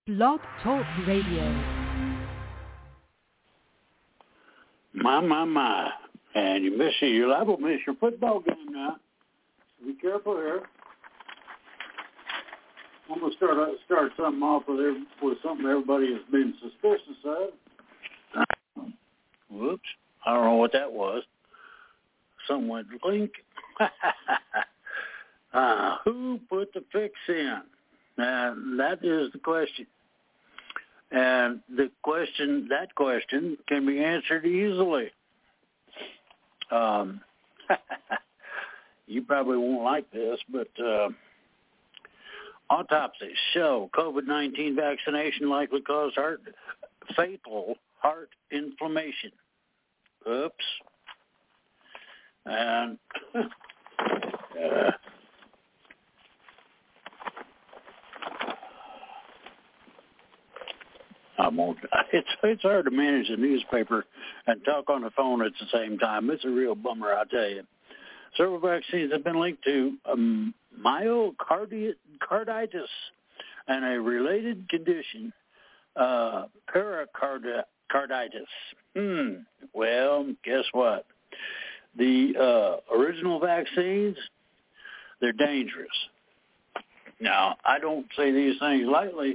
Blog Talk Radio. My. And you're liable to miss your football game now. Be careful here. I'm going to start something off with something everybody has been suspicious of. Whoops. I don't know what that was. Something went blink. Who put the fix in? That is the question. And that question can be answered easily. You probably won't like this, but autopsies show COVID-19 vaccination likely caused fatal heart inflammation. Oops. And it's hard to manage a newspaper and talk on the phone at the same time. It's a real bummer, I tell you. Several vaccines have been linked to myocarditis and a related condition, pericarditis. Well, guess what? The original vaccines, they're dangerous. Now, I don't say these things lightly.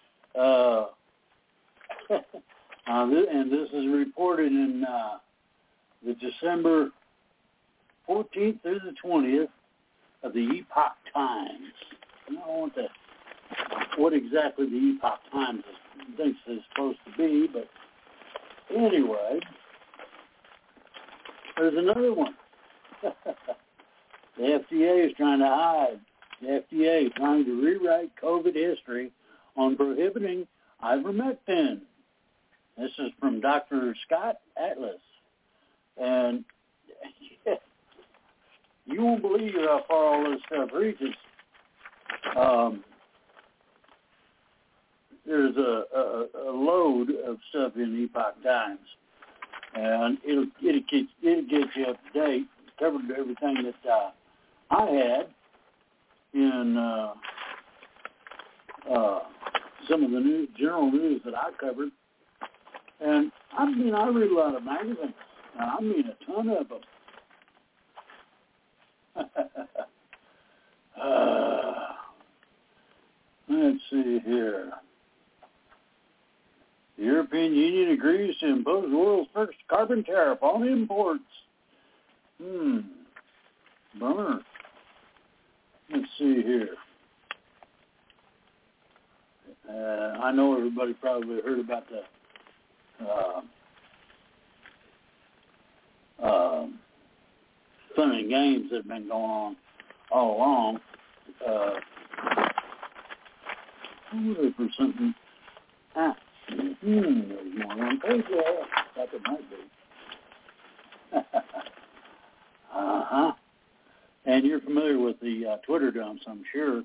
And this is reported in the December 14th through the 20th of the Epoch Times. I don't know what exactly the Epoch Times thinks it's supposed to be, but anyway, there's another one. The FDA is trying to hide. The FDA is trying to rewrite COVID history on prohibiting ivermectin. This is from Dr. Scott Atlas. And you won't believe how far all this stuff reaches. There's a load of stuff in Epoch Times. And it'll get you up to date. Covered everything that I had in some of the general news that I covered. And I read a lot of magazines. I mean a ton of them. Let's see here. The European Union agrees to impose the world's first carbon tariff on imports. Bummer. Let's see here. I know everybody probably heard about the fun and games that have been going on all along. I'm looking for something. There's more on page there. That it might be. And you're familiar with the Twitter dumps, I'm sure.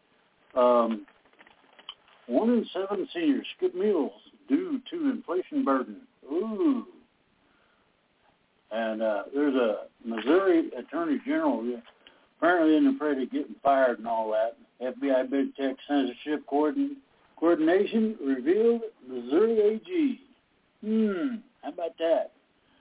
1 in 7 seniors skip meals due to inflation burden. Ooh. And there's a Missouri Attorney General apparently in the afraid of getting fired and all that. FBI big tech censorship coordination revealed Missouri AG. How about that?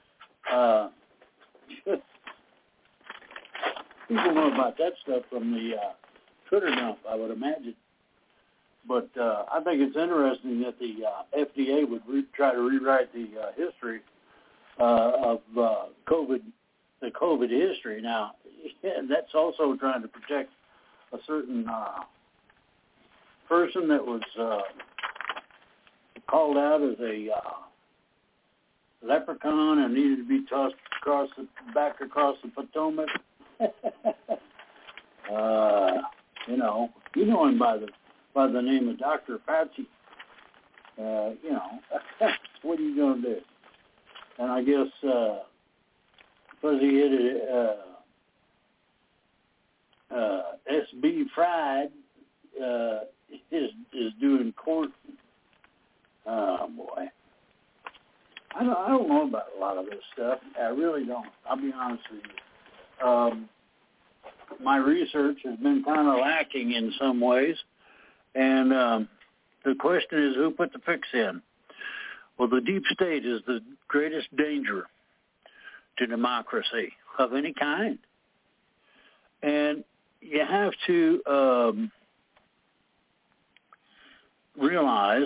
People know about that stuff from the Twitter dump, I would imagine. But I think it's interesting that the FDA would try to rewrite the history of COVID, the COVID history. Now, that's also trying to protect a certain person that was called out as a leprechaun and needed to be tossed across the Potomac. You know him by the name of Dr. Fauci. What are you going to do? And I guess because he hit SB Fried is doing court. Oh boy, I don't know about a lot of this stuff. I really don't. I'll be honest with you. My research has been kind of lacking in some ways, and the question is, who put the fix in? Well, the deep state is the greatest danger to democracy of any kind. And you have to realize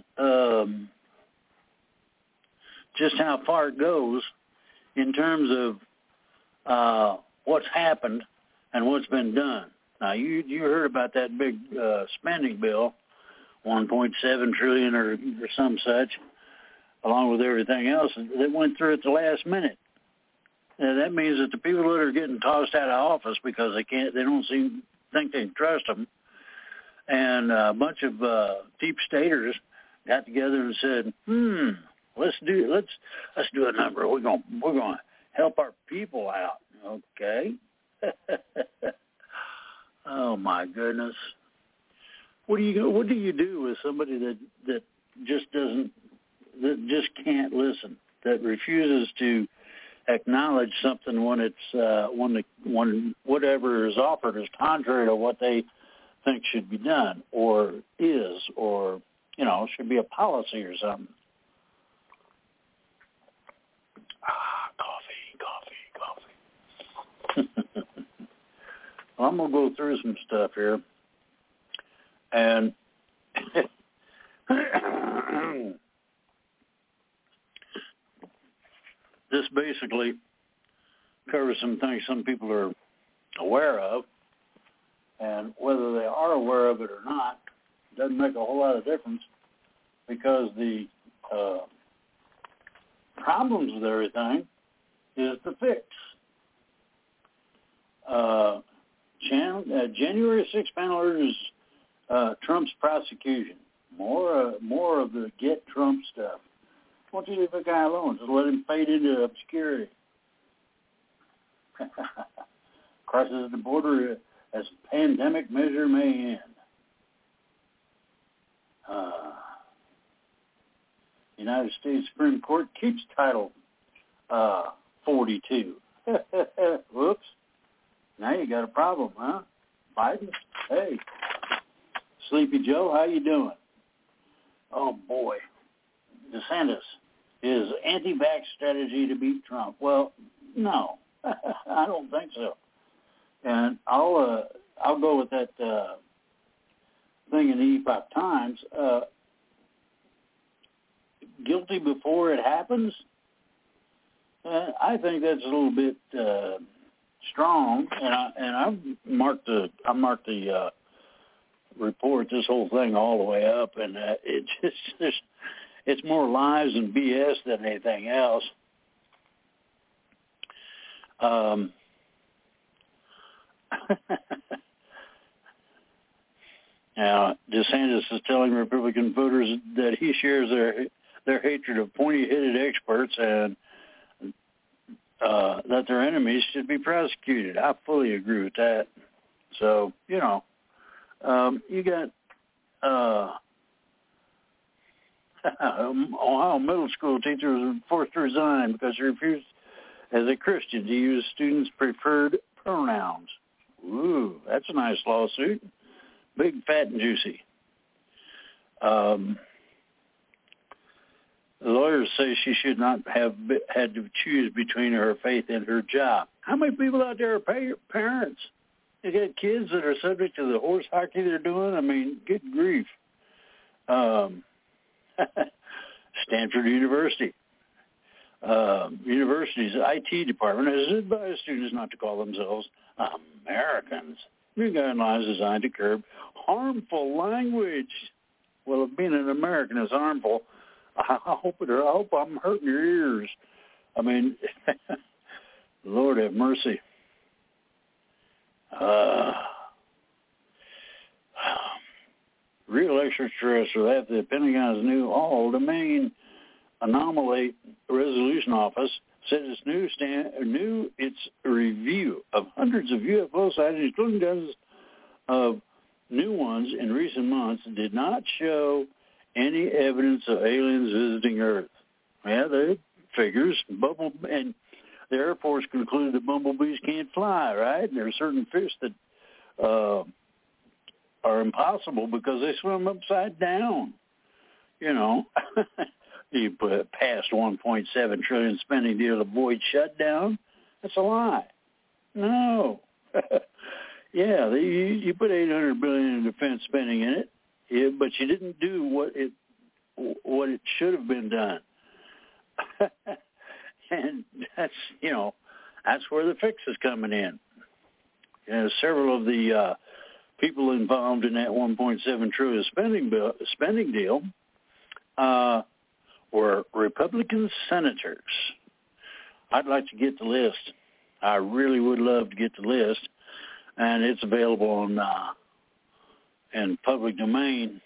just how far it goes in terms of what's happened and what's been done. Now, you heard about that big spending bill, $1.7 trillion or some such, along with everything else that went through at the last minute. And that means that the people that are getting tossed out of office because they don't think they can trust them, and a bunch of deep staters got together and said, let's do a number. We're going to help our people out. Okay. Oh my goodness. What do you do with somebody that just can't listen, that refuses to acknowledge something when it's when whatever is offered is contrary to what they think should be done or is, or should be a policy or something? Coffee. Well, I'm gonna go through some stuff here, and this basically covers some things some people are aware of, and whether they are aware of it or not doesn't make a whole lot of difference, because the problems with everything is the fix. January 6th panel urges Trump's prosecution. More of the get Trump stuff. Why don't you leave the guy alone? Just let him fade into obscurity. Crisis at the border as pandemic measure may end. United States Supreme Court keeps Title 42. Whoops. Now you got a problem, huh? Biden? Hey. Sleepy Joe, how you doing? Oh, boy. DeSantis, is anti-vax strategy to beat Trump? Well, no. I don't think so. And I'll go with that thing in the Epoch Times. Guilty before it happens? I think that's a little bit strong, and I marked the report, this whole thing all the way up, and it's more lies and BS than anything else. Now, DeSantis is telling Republican voters that he shares their hatred of pointy-headed experts and that their enemies should be prosecuted. I fully agree with that. So, you got Ohio middle school teacher was forced to resign because he refused, as a Christian, to use students' preferred pronouns. Ooh, that's a nice lawsuit. Big, fat, and juicy. The lawyers say she should not have had to choose between her faith and her job. How many people out there are parents? They got kids that are subject to the horse hockey they're doing. I mean, good grief. Stanford University's IT department has advised students not to call themselves Americans. New guidelines designed to curb harmful language. Well, if being an American is harmful, I hope I'm hurting your ears. I mean, Lord have mercy. Real extraterrestrial at the Pentagon's new all-domain anomaly resolution office said its its review of hundreds of UFO sightings, including dozens of new ones in recent months, did not show any evidence of aliens visiting Earth. Yeah, they figures. And the Air Force concluded that bumblebees can't fly, right? And there are certain fish that are impossible because they swim upside down. You know, you put past 1.7 trillion spending deal to avoid shutdown. That's a lie. No. Yeah, you put $800 billion in defense spending in it, but you didn't do what it should have been done. And that's where the fix is coming in. Several of the people involved in that 1.7 trillion spending deal were Republican senators. I'd like to get the list. I really would love to get the list, and it's available in public domain.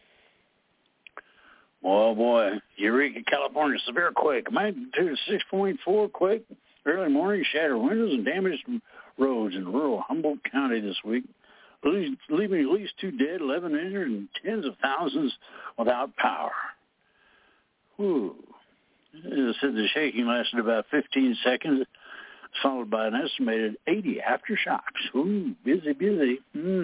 Oh boy, Eureka, California, severe quake, magnitude 6.4 quake, early morning, shattered windows and damaged roads in rural Humboldt County this week, leaving at least 2 dead, 11 injured, and tens of thousands without power. Whew. It said the shaking lasted about 15 seconds, followed by an estimated 80 aftershocks. Ooh, busy.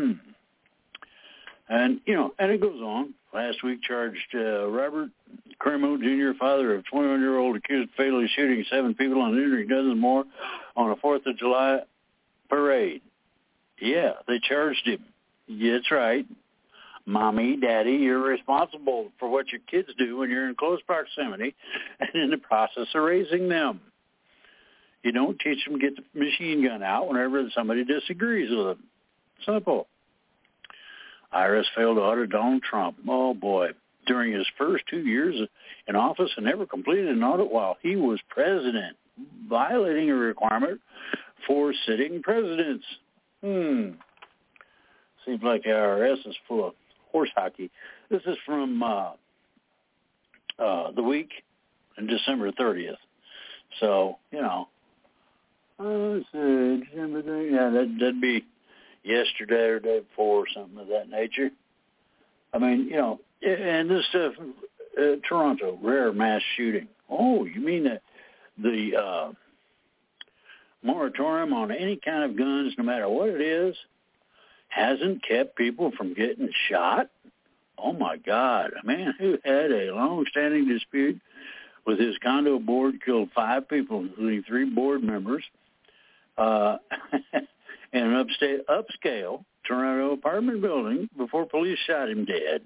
And, and it goes on. Last week charged Robert Cremo, Jr., father of 21-year-old, accused of fatally shooting 7 people and injuring dozens more on a 4th of July parade. Yeah, they charged him. Yeah, that's right. Mommy, Daddy, you're responsible for what your kids do when you're in close proximity and in the process of raising them. You don't teach them to get the machine gun out whenever somebody disagrees with them. Simple. IRS failed to audit Donald Trump. Oh, boy. During his first 2 years in office and never completed an audit while he was president, violating a requirement for sitting presidents. Seems like the IRS is full of horse hockey. This is from the week on December 30th. So, December 30th. Yeah, that'd be yesterday or day before or something of that nature. I mean, and this stuff, Toronto, rare mass shooting. Oh, you mean the moratorium on any kind of guns, no matter what it is, hasn't kept people from getting shot? Oh, my God. A man who had a long-standing dispute with his condo board killed 5 people, including 3 board members, in an upscale Toronto apartment building before police shot him dead.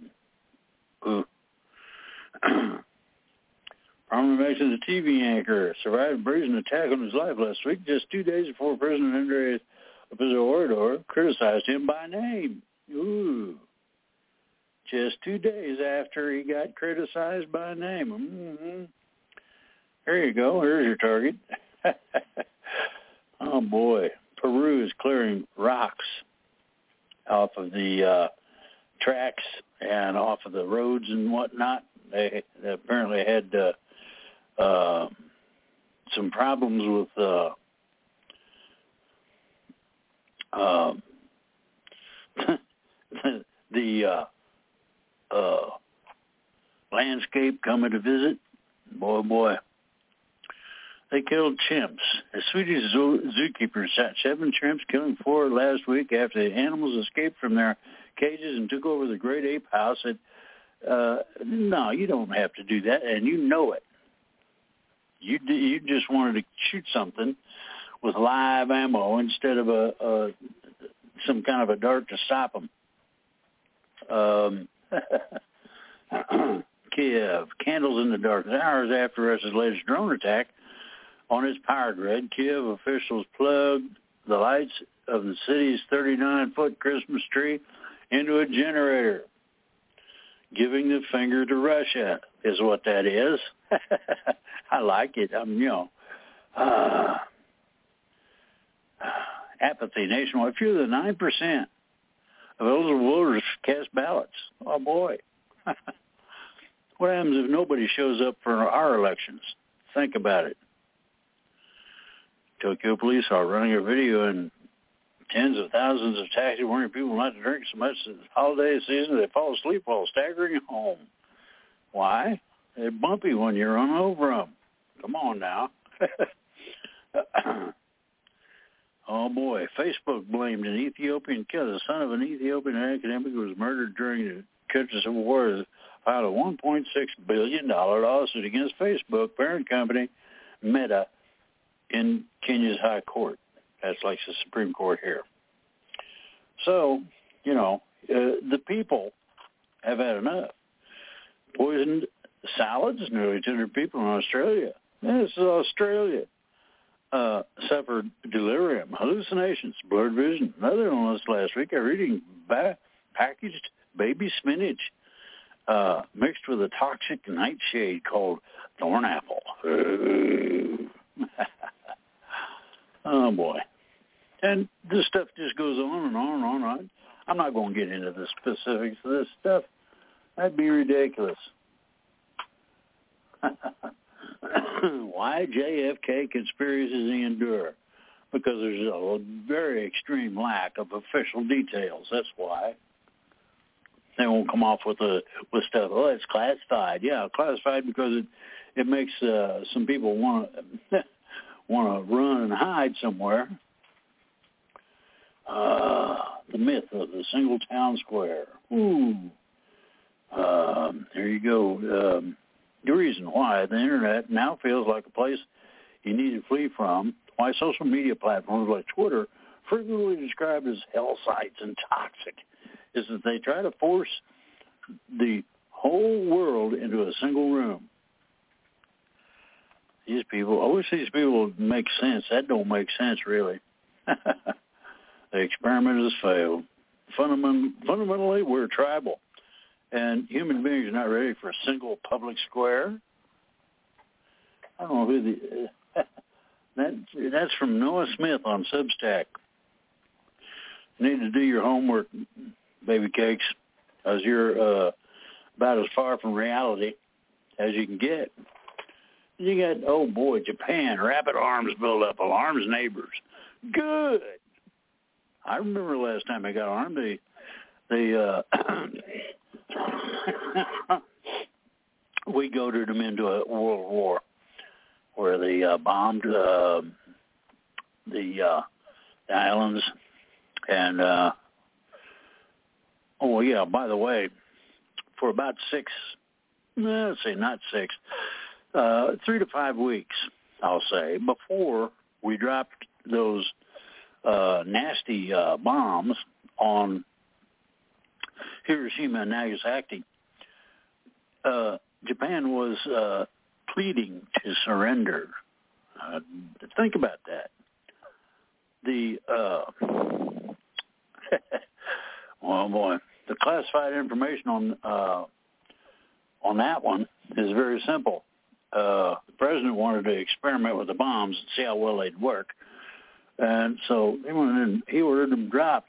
Prominent mentioned the TV anchor survived a brazen attack on his life last week, just 2 days before President Andrés López Obrador criticized him by name. Just 2 days after he got criticized by name. There you go. Here's your target. Oh, boy. Peru is clearing rocks off of the tracks and off of the roads and whatnot. They apparently had some problems with the landscape coming to visit. Boy. They killed chimps. A Swedish zookeeper shot 7 chimps, killing 4 last week after the animals escaped from their cages and took over the great ape house. No, you don't have to do that, and you know it. You just wanted to shoot something with live ammo instead of some kind of a dart to stop them. Kiev, candles in the dark. Hours after Russia's latest drone attack on its power grid, Kiev officials plugged the lights of the city's 39-foot Christmas tree into a generator. Giving the finger to Russia is what that is. I like it. Apathy nationwide. Fewer than 9% of eligible voters cast ballots. Oh, boy. What happens if nobody shows up for our elections? Think about it. Tokyo police are running a video in tens of thousands of taxi warning people not to drink so much this holiday season they fall asleep while staggering home. Why? They're bumpy when you run over them. Come on now. Oh, boy. Facebook blamed an Ethiopian killer. The son of an Ethiopian academic who was murdered during the country's civil war filed a $1.6 billion lawsuit against Facebook parent company Meta in Kenya's high court. That's like the Supreme Court here. So, the people have had enough. Poisoned salads, nearly 200 people in Australia. This is Australia. Suffered delirium, hallucinations, blurred vision. Another illness last week. I'm reading packaged baby spinach mixed with a toxic nightshade called thorn apple. Oh, boy. And this stuff just goes on and on and on. I'm not going to get into the specifics of this stuff. That'd be ridiculous. Why JFK conspiracies endure? Because there's a very extreme lack of official details. That's why. They won't come off with stuff. Oh, it's classified. Yeah, classified because it makes some people want to run and hide somewhere. The myth of the single town square. Ooh. There you go. The reason why the internet now feels like a place you need to flee from, why social media platforms like Twitter, frequently described as hell sites and toxic, is that they try to force the whole world into a single room. These people, I wish these people would make sense. That don't make sense, really. The experiment has failed. Fundamentally, we're tribal. And human beings are not ready for a single public square. I don't know who that's from Noah Smith on Substack. You need to do your homework, baby cakes, because you're about as far from reality as you can get. You got, oh boy, Japan, rapid arms buildup, alarms neighbors. Good. I remember last time they got armed, we goaded them into a world war where they bombed the islands. And, by the way, for about 3 to 5 weeks, I'll say, before we dropped those nasty bombs on Hiroshima and Nagasaki, Japan was pleading to surrender. Think about that. Oh boy, the classified information on that one is very simple. The president wanted to experiment with the bombs and see how well they'd work, and so he ordered them dropped.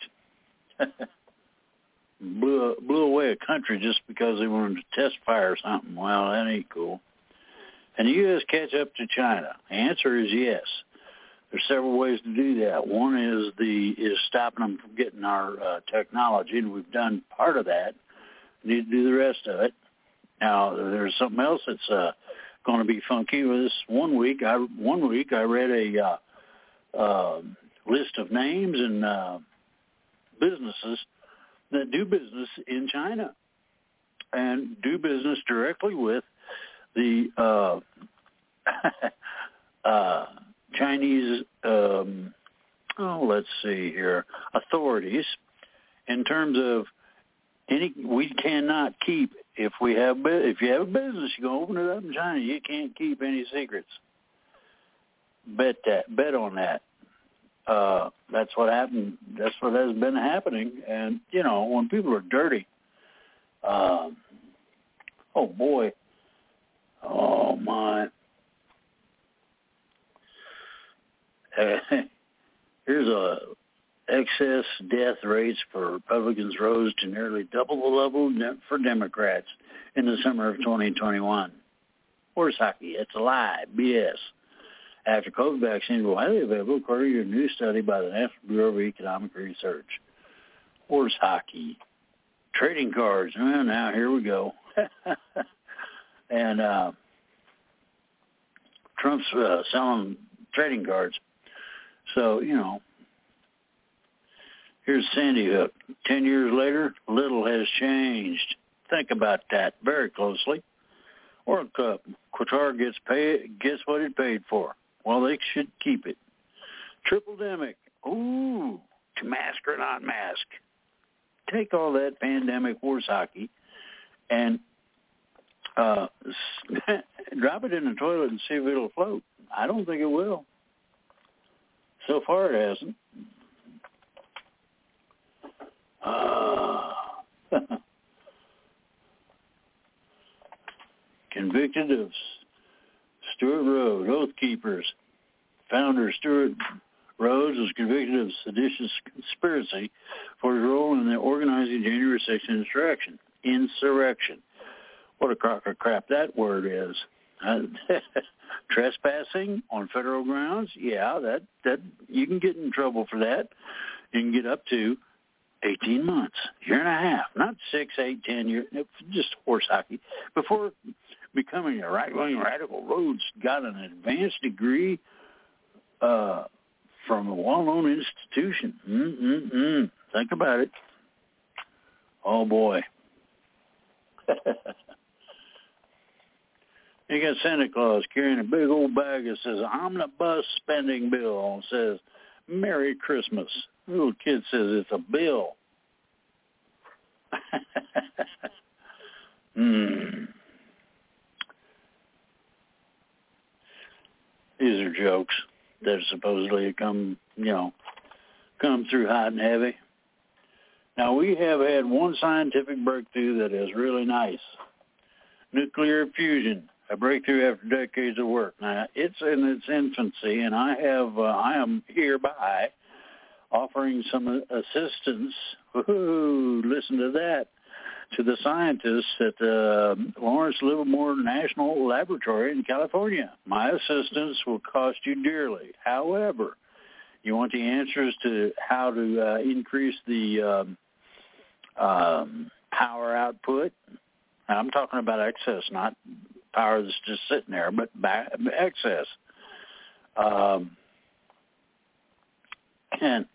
Blew away a country just because they wanted to test fire something. Well, that ain't cool. And the U.S. catch up to China? The answer is yes. There's several ways to do that. One is stopping them from getting our technology, and we've done part of that. We need to do the rest of it. Now, there's something else that's going to be funky with this. One week I read a list of names and businesses that do business in China and do business directly with the Chinese, authorities in terms of we cannot keep, if you have a business, you go open it up in China, you can't keep any secrets. Bet on that. That's what happened. That's what has been happening. And, when people are dirty, oh, boy. Oh, my. Here's excess death rates for Republicans rose to nearly double the level for Democrats in the summer of 2021. Horse hockey. It's a lie. BS. After COVID vaccines were widely available, according to a new study by the National Bureau of Economic Research. Horse hockey. Trading cards. Well, now, here we go. And Trump's selling trading cards. So, Here's Sandy Hook. 10 years later, little has changed. Think about that very closely. World Cup. Qatar gets what it paid for. Well, they should keep it. Triple-demic. Ooh, to mask or not mask. Take all that pandemic horse hockey and drop it in the toilet and see if it'll float. I don't think it will. So far it hasn't. Convicted of Stuart Rhodes, Oath Keepers. Founder Stuart Rhodes was convicted of seditious conspiracy for his role in the organizing January 6th insurrection. What a crock of crap that word is. Trespassing on federal grounds, yeah, that you can get in trouble for that. You can get up to 18 months, year and a half, not 6, 8, 10 years, just horse hockey. Before becoming a right-wing radical, Rhodes got an advanced degree from a well-known institution. Think about it. Oh, boy. You got Santa Claus carrying a big old bag that says omnibus spending bill. It says, Merry Christmas. The little kid says it's a bill. These are jokes that supposedly come through hot and heavy. Now, we have had one scientific breakthrough that is really nice. Nuclear fusion, a breakthrough after decades of work. Now, it's in its infancy, and I am hereby offering some assistance, listen to that, to the scientists at the Lawrence Livermore National Laboratory in California. My assistance will cost you dearly. However, you want the answers to how to increase the power output. I'm talking about excess, not power that's just sitting there, but excess. And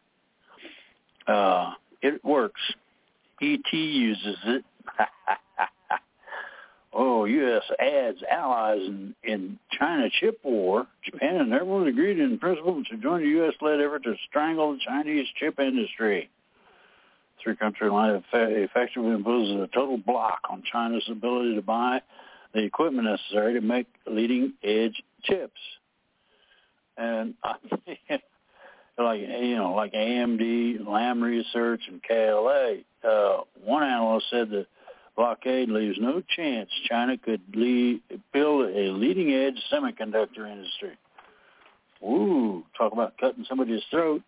it works. ET uses it. Oh, U.S. adds allies in China chip war. Japan and everyone agreed in principle to join the U.S.-led effort to strangle the Chinese chip industry. Three-country line effectively imposes a total block on China's ability to buy the equipment necessary to make leading-edge chips. And like AMD, Lam Research, and KLA, one analyst said the blockade leaves no chance China could build a leading-edge semiconductor industry. Ooh, talk about cutting somebody's throat.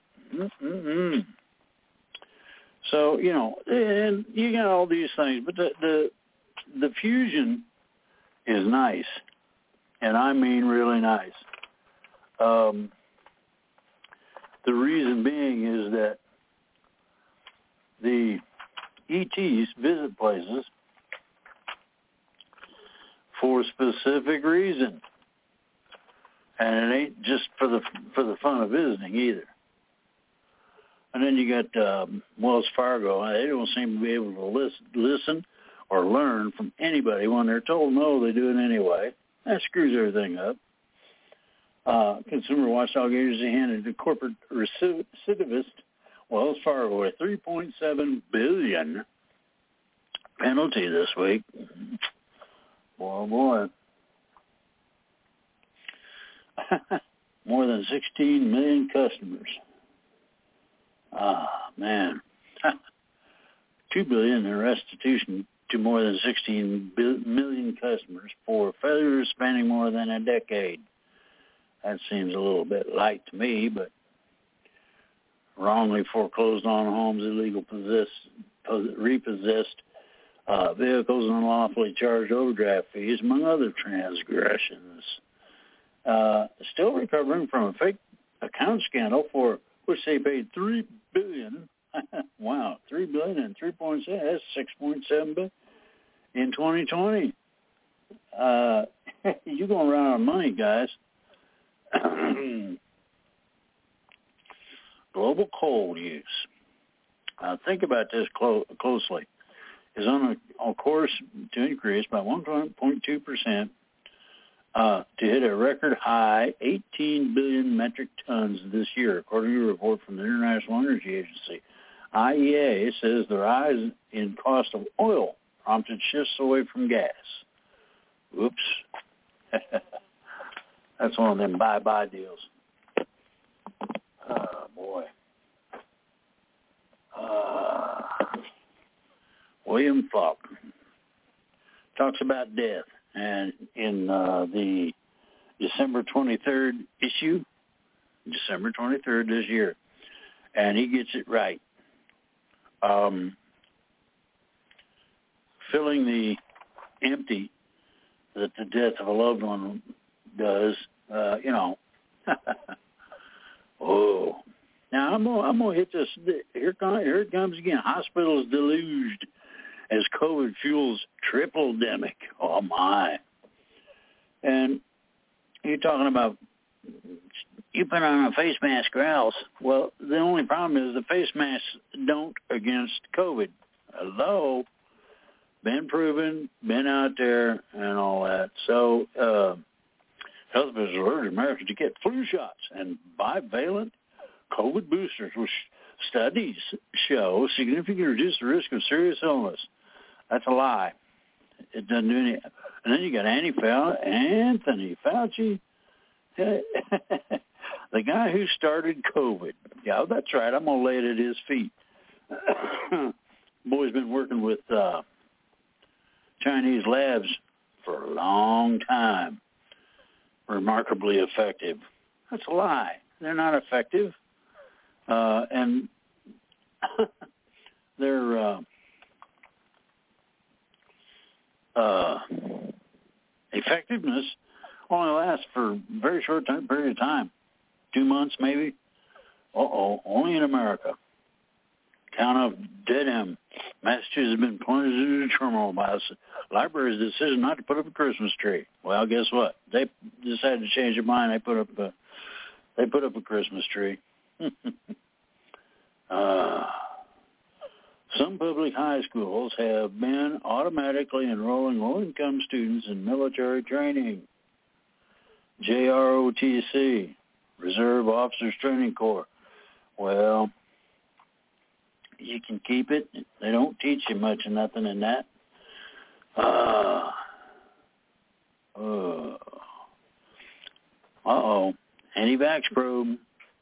So, and you got all these things, but the fusion is nice, and I mean really nice. The reason being is that the ETs visit places for a specific reason, and it ain't just for the fun of visiting either. And then you got Wells Fargo. They don't seem to be able to listen or learn from anybody when they're told no, they do it anyway. That screws everything up. Consumer Watchdog Agency handed the corporate recidivist Wells Fargo a $3.7 billion penalty this week. Boy. More than 16 million customers. Man. $2 billion in restitution to more than 16 million customers for failures spanning more than a decade. That seems a little bit light to me, but wrongly foreclosed on homes, illegal repossessed vehicles, unlawfully charged overdraft fees, among other transgressions. Still recovering from a fake account scandal for which they paid $3 billion. Wow, $3 billion and 3.7. That's 6.7 billion in 2020. You're going to run out of money, guys. Global coal use. think about this closely, is on a course to increase by 1.2%. To hit a record high 18 billion metric tons this year, according to a report from the International Energy Agency. IEA says the rise in cost of oil prompted shifts away from gas. Oops. That's one of them bye-bye deals. Oh, boy. William Falk talks about death. And in the December 23rd issue, December 23rd this year, and he gets it right. Filling the empty that the death of a loved one does, Oh, now I'm gonna hit this. Here it comes again. Hospitals deluged as COVID fuels triple-demic. Oh, my. And you're talking about you put on a face mask or else. Well, the only problem is the face masks don't against COVID. Hello? Been proven, been out there, and all that. So health officials urge Americans to get flu shots and bivalent COVID boosters, which studies show significantly reduce the risk of serious illness. That's a lie. It doesn't do any. And then you got Anthony Fauci, the guy who started COVID. Yeah, that's right. I'm gonna lay it at his feet. Boy's been working with Chinese labs for a long time. Remarkably effective. That's a lie. They're not effective, and they're. Effectiveness only lasts for a very short period of time, 2 months maybe. Only in America. Count of dead end. Massachusetts has been plunged into turmoil by the library's decision not to put up a Christmas tree. Well, guess what? They decided to change their mind. They put up a Christmas tree. Some public high schools have been automatically enrolling low-income students in military training. JROTC, Reserve Officers Training Corps. Well, you can keep it. They don't teach you much of nothing in that. Anti-vax probe.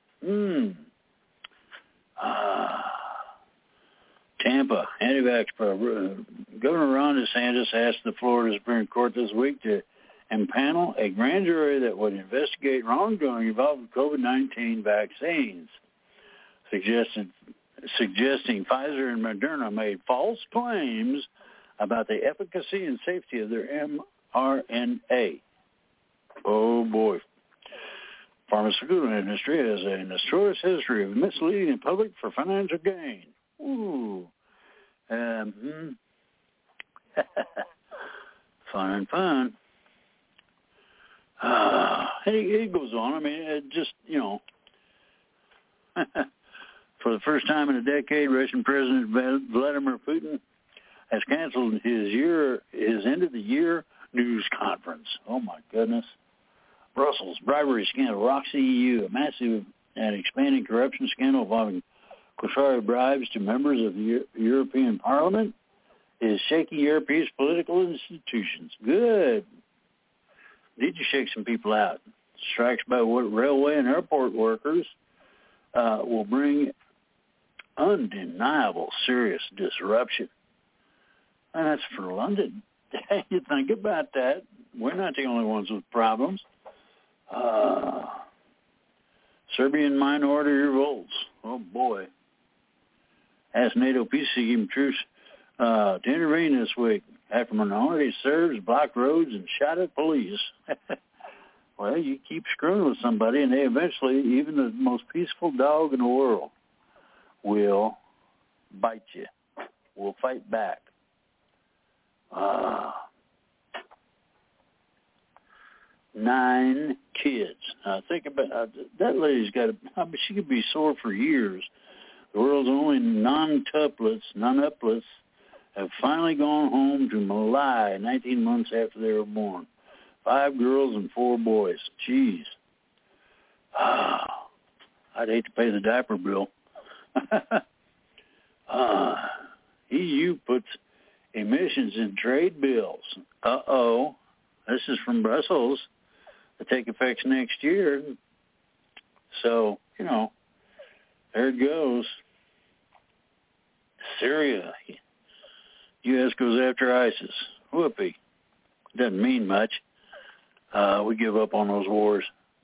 Tampa, anti-vax probe. Governor Ron DeSantis asked the Florida Supreme Court this week to impanel a grand jury that would investigate wrongdoing involved with COVID-19 vaccines, suggesting Pfizer and Moderna made false claims about the efficacy and safety of their mRNA. Oh, boy. Pharmaceutical industry has a notorious history of misleading the public for financial gain. Ooh. Fun and fun. It goes on. I mean, it just, for the first time in a decade, Russian President Vladimir Putin has canceled his end-of-the-year news conference. Oh, my goodness. Brussels bribery scandal rocks the EU, a massive and expanding corruption scandal involving Qatari bribes to members of the European Parliament is shaking Europe's political institutions. Good. Need to shake some people out. Strikes by railway and airport workers will bring undeniable serious disruption. And that's for London. You think about that. We're not the only ones with problems. Serbian minority revolts. Oh, boy. Asked NATO peacekeeping troops to intervene this week after minority Serbs blocked roads and shot at police. Well, you keep screwing with somebody, and they eventually, even the most peaceful dog in the world, will bite you. Will fight back. 9 kids. Think about that lady's got. She could be sore for years, The world's only non-uplets have finally gone home to Malai 19 months after they were born. 5 girls and 4 boys. Jeez. I'd hate to pay the diaper bill. EU puts emissions in trade bills. Uh-oh. This is from Brussels. They take effect next year. So, there it goes. Syria. U.S. goes after ISIS. Whoopee. Doesn't mean much. We give up on those wars.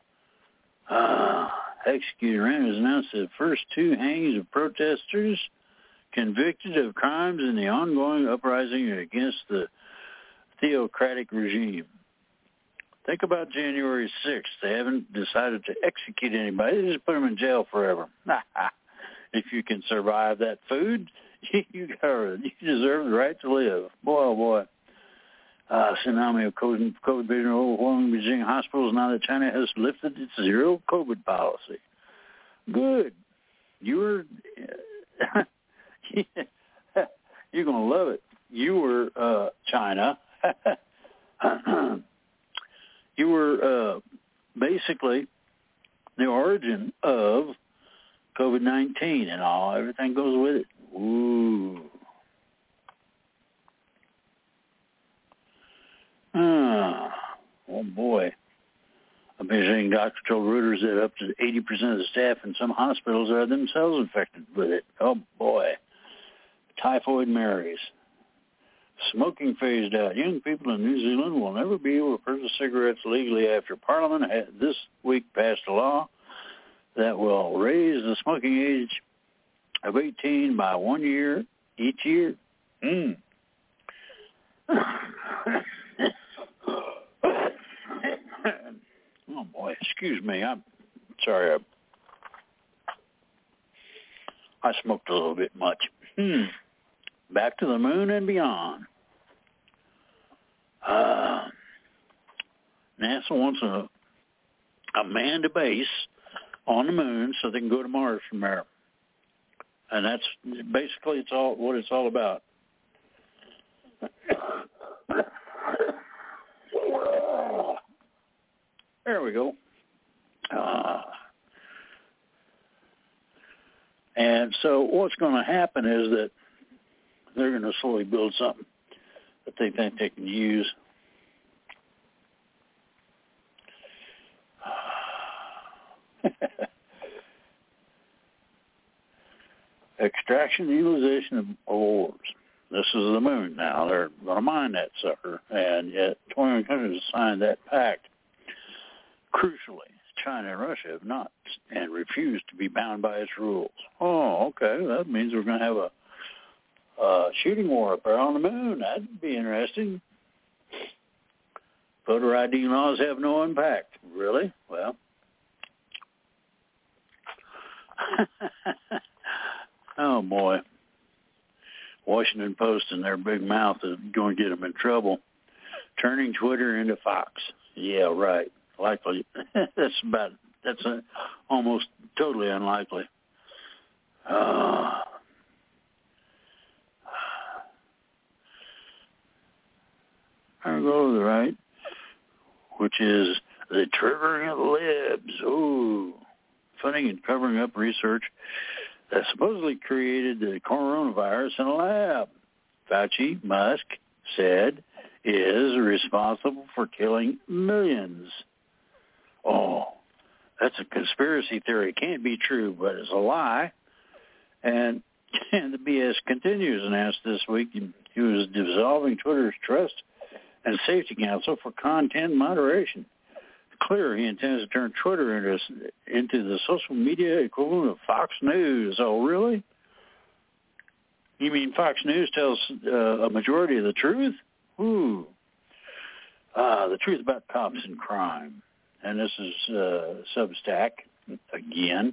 Executive branch has announced the first 2 hangings of protesters convicted of crimes in the ongoing uprising against the theocratic regime. Think about January 6th. They haven't decided to execute anybody. They just put them in jail forever. If you can survive that food, you deserve the right to live. Boy, oh boy. Tsunami of COVID patient overwhelming Beijing hospitals now that China has lifted its zero COVID policy. Good. You're going to love it. You were China. You were basically the origin of COVID-19 and everything goes with it. Ooh. Oh, boy. A Beijing doctor told Reuters that up to 80% of the staff in some hospitals are themselves infected with it. Oh, boy. Typhoid Marys. Smoking phased out. Young people in New Zealand will never be able to purchase cigarettes legally after Parliament this week passed a law that will raise the smoking age of 18 by 1 year each year. Oh, boy. Excuse me. I'm sorry. I smoked a little bit much. Back to the moon and beyond. NASA wants a manned base on the moon so they can go to Mars from there. And that's basically what it's all about. There we go. And so what's going to happen is that they're going to slowly build something that they think they can use. Extraction and utilization of ores. This is the moon now. They're going to mine that sucker. And yet 21 countries have signed that pact. Crucially, China and Russia have not and refused to be bound by its rules. Oh, okay. That means we're going to have a shooting war up there on the moon. That'd be interesting. Voter ID laws have no impact. Really? Well. Oh, boy. Washington Post and their big mouth is going to get them in trouble. Turning Twitter into Fox. Yeah, right. Likely. That's almost totally unlikely. I go to the right, which is the triggering of libs. Ooh, funding and covering up research that supposedly created the coronavirus in a lab. Fauci, Musk said, is responsible for killing millions. Oh, that's a conspiracy theory. It can't be true, but it's a lie. And the BS continues. Announced this week he was dissolving Twitter's Trust and Safety Council for content moderation. Clear he intends to turn Twitter into the social media equivalent of Fox News. Oh, really? You mean Fox News tells a majority of the truth? Ooh. The truth about cops and crime. And this is Substack again.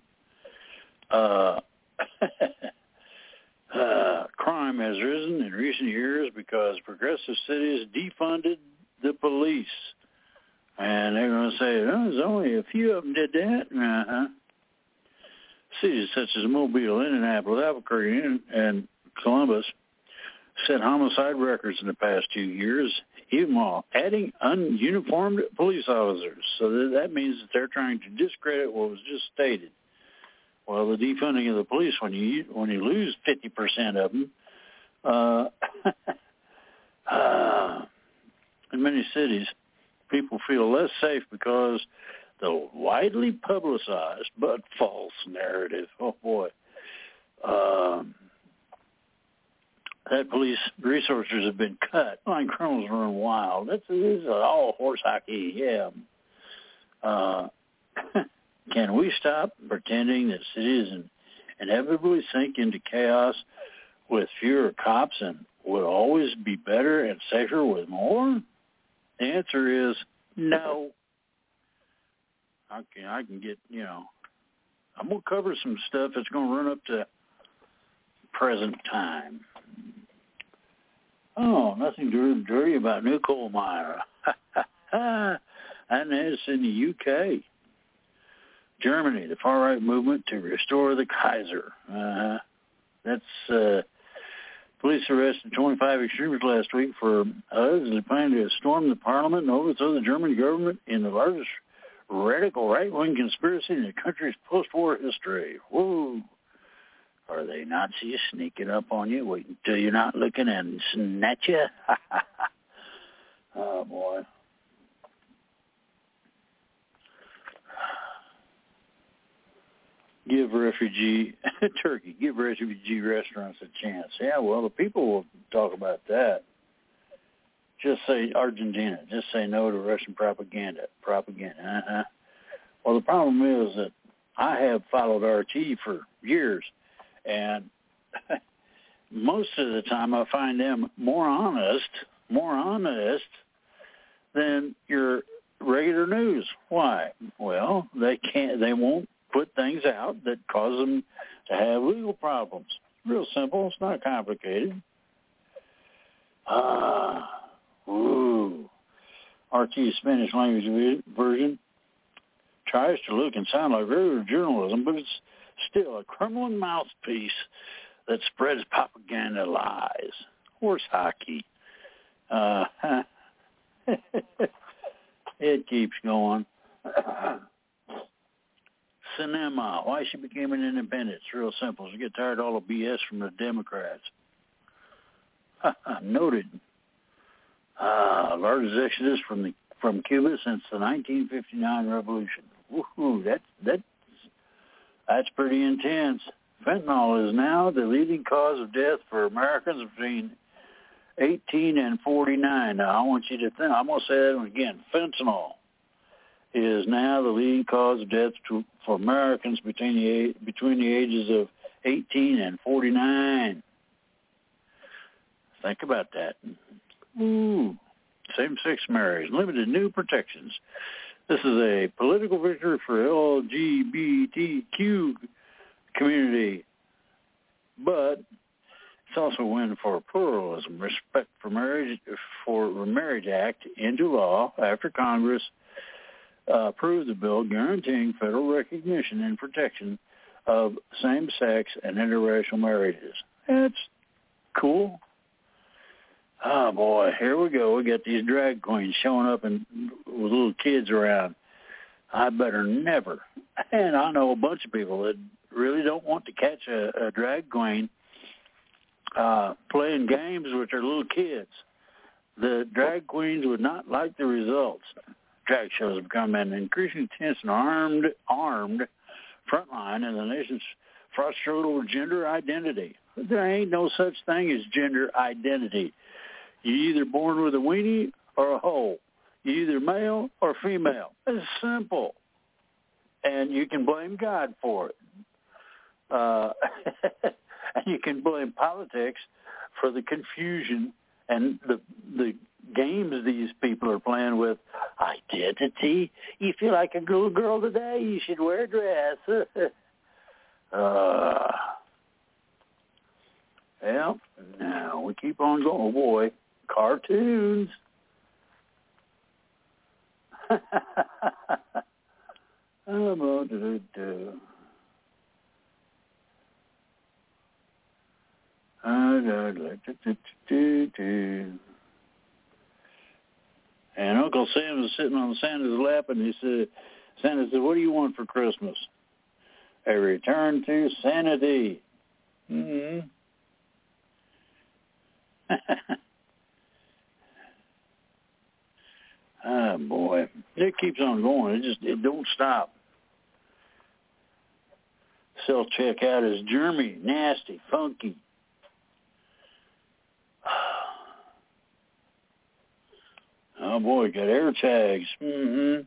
Crime has risen in recent years because progressive cities defunded the police. And they're going to say, oh, there's only a few of them did that. Cities such as Mobile, Indianapolis, Albuquerque, and Columbus set homicide records in the past 2 years, even while adding ununiformed police officers. So that means that they're trying to discredit what was just stated. Well, the defunding of the police, when you lose 50% of them, in many cities, people feel less safe because the widely publicized but false narrative, oh boy, that police resources have been cut. Line criminals run wild. This is all horse hockey, yeah. Can we stop pretending that cities inevitably sink into chaos with fewer cops and would always be better and safer with more? The answer is no. I can get, I'm going to cover some stuff that's going to run up to present time. Oh, nothing dirty about new coal miner. And it's in the UK. Germany, the far-right movement to restore the Kaiser. Police arrested 25 extremists last week for allegedly planning to storm the parliament and overthrow the German government in the largest radical right-wing conspiracy in the country's post-war history. Whoa. Are they Nazis sneaking up on you? Wait until you're not looking and snatch you? Oh, boy. Give refugee restaurants a chance. Yeah, well, the people will talk about that. Just say Argentina. Just say no to Russian propaganda. Well, the problem is that I have followed RT for years, and most of the time I find them more honest than your regular news. Why? Well, they won't put things out that cause them to have legal problems. Real simple. It's not complicated. RT Spanish language version tries to look and sound like regular journalism, but it's still a crumbling mouthpiece that spreads propaganda lies. Horse hockey. It keeps going. Cinema. Why she became an independent. It's real simple. She get tired of all the BS from the Democrats. Noted. Largest exodus from Cuba since the 1959 revolution. Woohoo! That's pretty intense. Fentanyl is now the leading cause of death for Americans between 18 and 49. Now, I want you to think. I'm going to say that one again. Fentanyl is now the leading cause of death for Americans between the ages of 18 and 49. Think about that. Ooh. Same-sex marriage, limited new protections. This is a political victory for LGBTQ community, but it's also a win for pluralism. Respect for Marriage Act into law after Congress approved the bill guaranteeing federal recognition and protection of same-sex and interracial marriages. That's cool. Oh, boy, here we go. We got these drag queens showing up with little kids around. I better never. And I know a bunch of people that really don't want to catch a drag queen playing games with their little kids. The drag queens would not like the results. Drag shows have become an increasingly tense and armed front line in the nation's fraught struggle with gender identity. There ain't no such thing as gender identity. You're either born with a weenie or a hole. You're either male or female. It's simple. And you can blame God for it. And you can blame politics for the confusion and the games these people are playing with identity. You feel like a little girl today, you should wear a dress. Well, now we keep on going. Oh, boy. Cartoons. And Uncle Sam was sitting on Santa's lap, and Santa said, "What do you want for Christmas?" "A return to sanity." Mm-hmm. Oh, boy. It keeps on going. It don't stop. Self-checkout is germy, nasty, funky. Oh, boy, got air tags. Mm-hmm.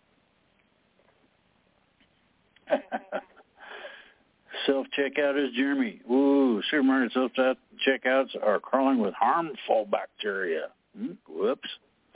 Self-checkout is germy. Ooh, supermarket self-checkouts are crawling with harmful bacteria. Whoops.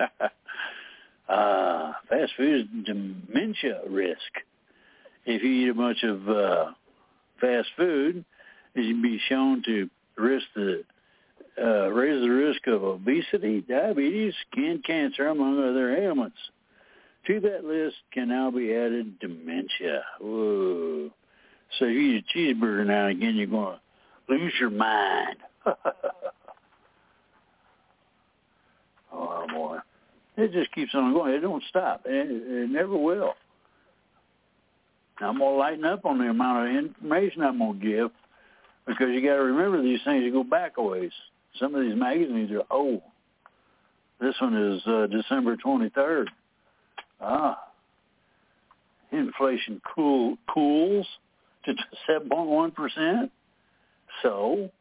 Fast food is dementia risk. If you eat a bunch of fast food, it should be shown to raise the risk of obesity, diabetes, and cancer, among other ailments. To that list can now be added dementia. Whoa. So if you eat a cheeseburger now and again, you're going to lose your mind. Oh, boy. It just keeps on going. It don't stop. It never will. I'm going to lighten up on the amount of information I'm going to give, because you got to remember these things go back a ways. Some of these magazines are old. This one is December 23rd. Inflation cools to 7.1%. So,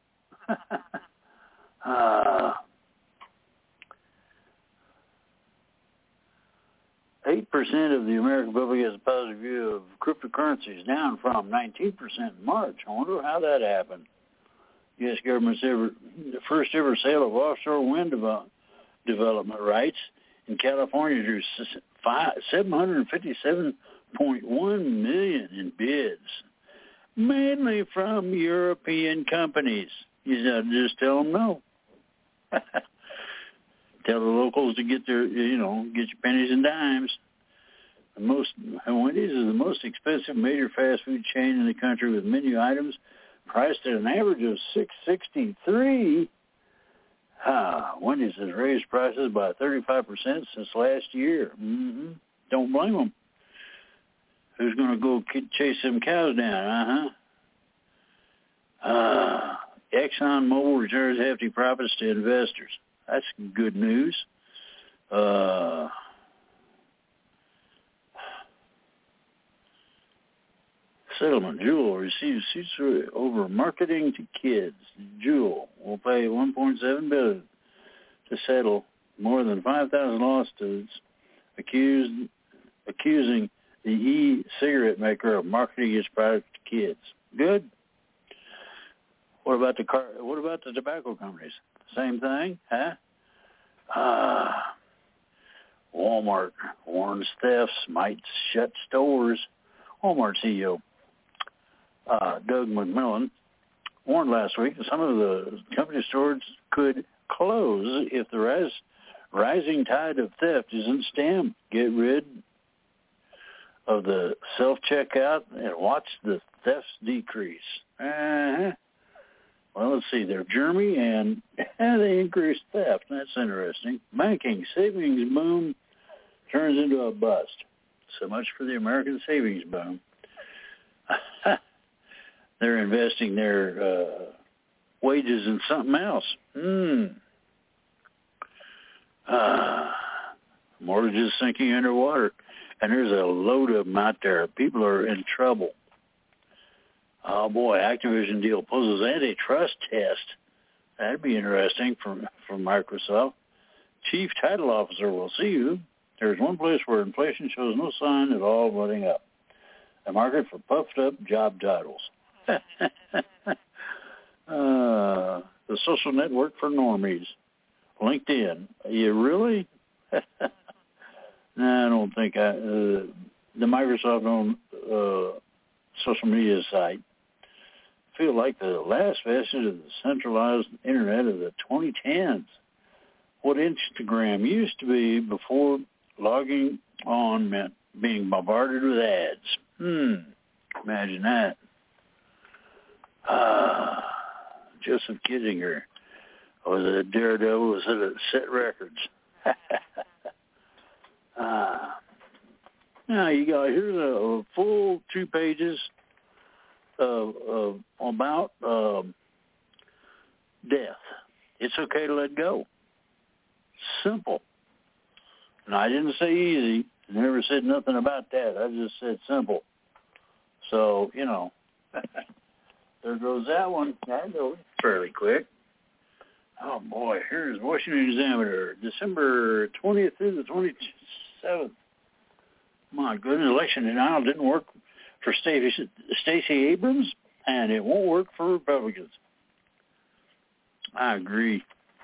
8% of the American public has a positive view of cryptocurrencies, down from 19% in March. I wonder how that happened. U.S. government's the first ever sale of offshore wind development rights in California drew 757.1 million in bids, mainly from European companies. You just tell them no. Tell the locals to get their, get your pennies and dimes. Wendy's is the most expensive major fast food chain in the country, with menu items priced at an average of $6.63. Wendy's has raised prices by 35% since last year. Mm-hmm. Don't blame them. Who's going to go chase them cows down? ExxonMobil returns hefty profits to investors. That's good news. Settlement. Juul receives suits over marketing to kids. Juul will pay $1.7 billion to settle more than 5,000 lawsuits accusing the e-cigarette maker of marketing its product to kids. Good. What about the tobacco companies? Same thing, huh? Walmart warns thefts might shut stores. Walmart CEO Doug McMillon warned last week that some of the company stores could close if the rising tide of theft isn't stemmed. Get rid of the self-checkout and watch the thefts decrease. Well, let's see. They're germy and they increase theft. That's interesting. Banking savings boom turns into a bust. So much for the American savings boom. They're investing their wages in something else. Mortgages sinking underwater. And there's a load of them out there. People are in trouble. Oh, boy, Activision deal poses antitrust test. That'd be interesting from Microsoft. Chief title officer will see you. There's one place where inflation shows no sign at all of letting up. A market for puffed-up job titles. The social network for normies. LinkedIn. You really? No, I don't think the Microsoft-owned social media site feel like the last vestige of the centralized internet of the 2010s. What Instagram used to be before logging on meant being bombarded with ads. Imagine that. Joseph Kittinger or the Daredevil that set records. Now you got here's a full 2 pages about death. It's okay to let go. Simple. And I didn't say easy. I never said nothing about that. I just said simple. So, there goes that one. That goes fairly quick. Oh, boy. Here's Washington Examiner, December 20th through the 27th. My goodness, election denial didn't work for Stacey Abrams, and it won't work for Republicans. I agree.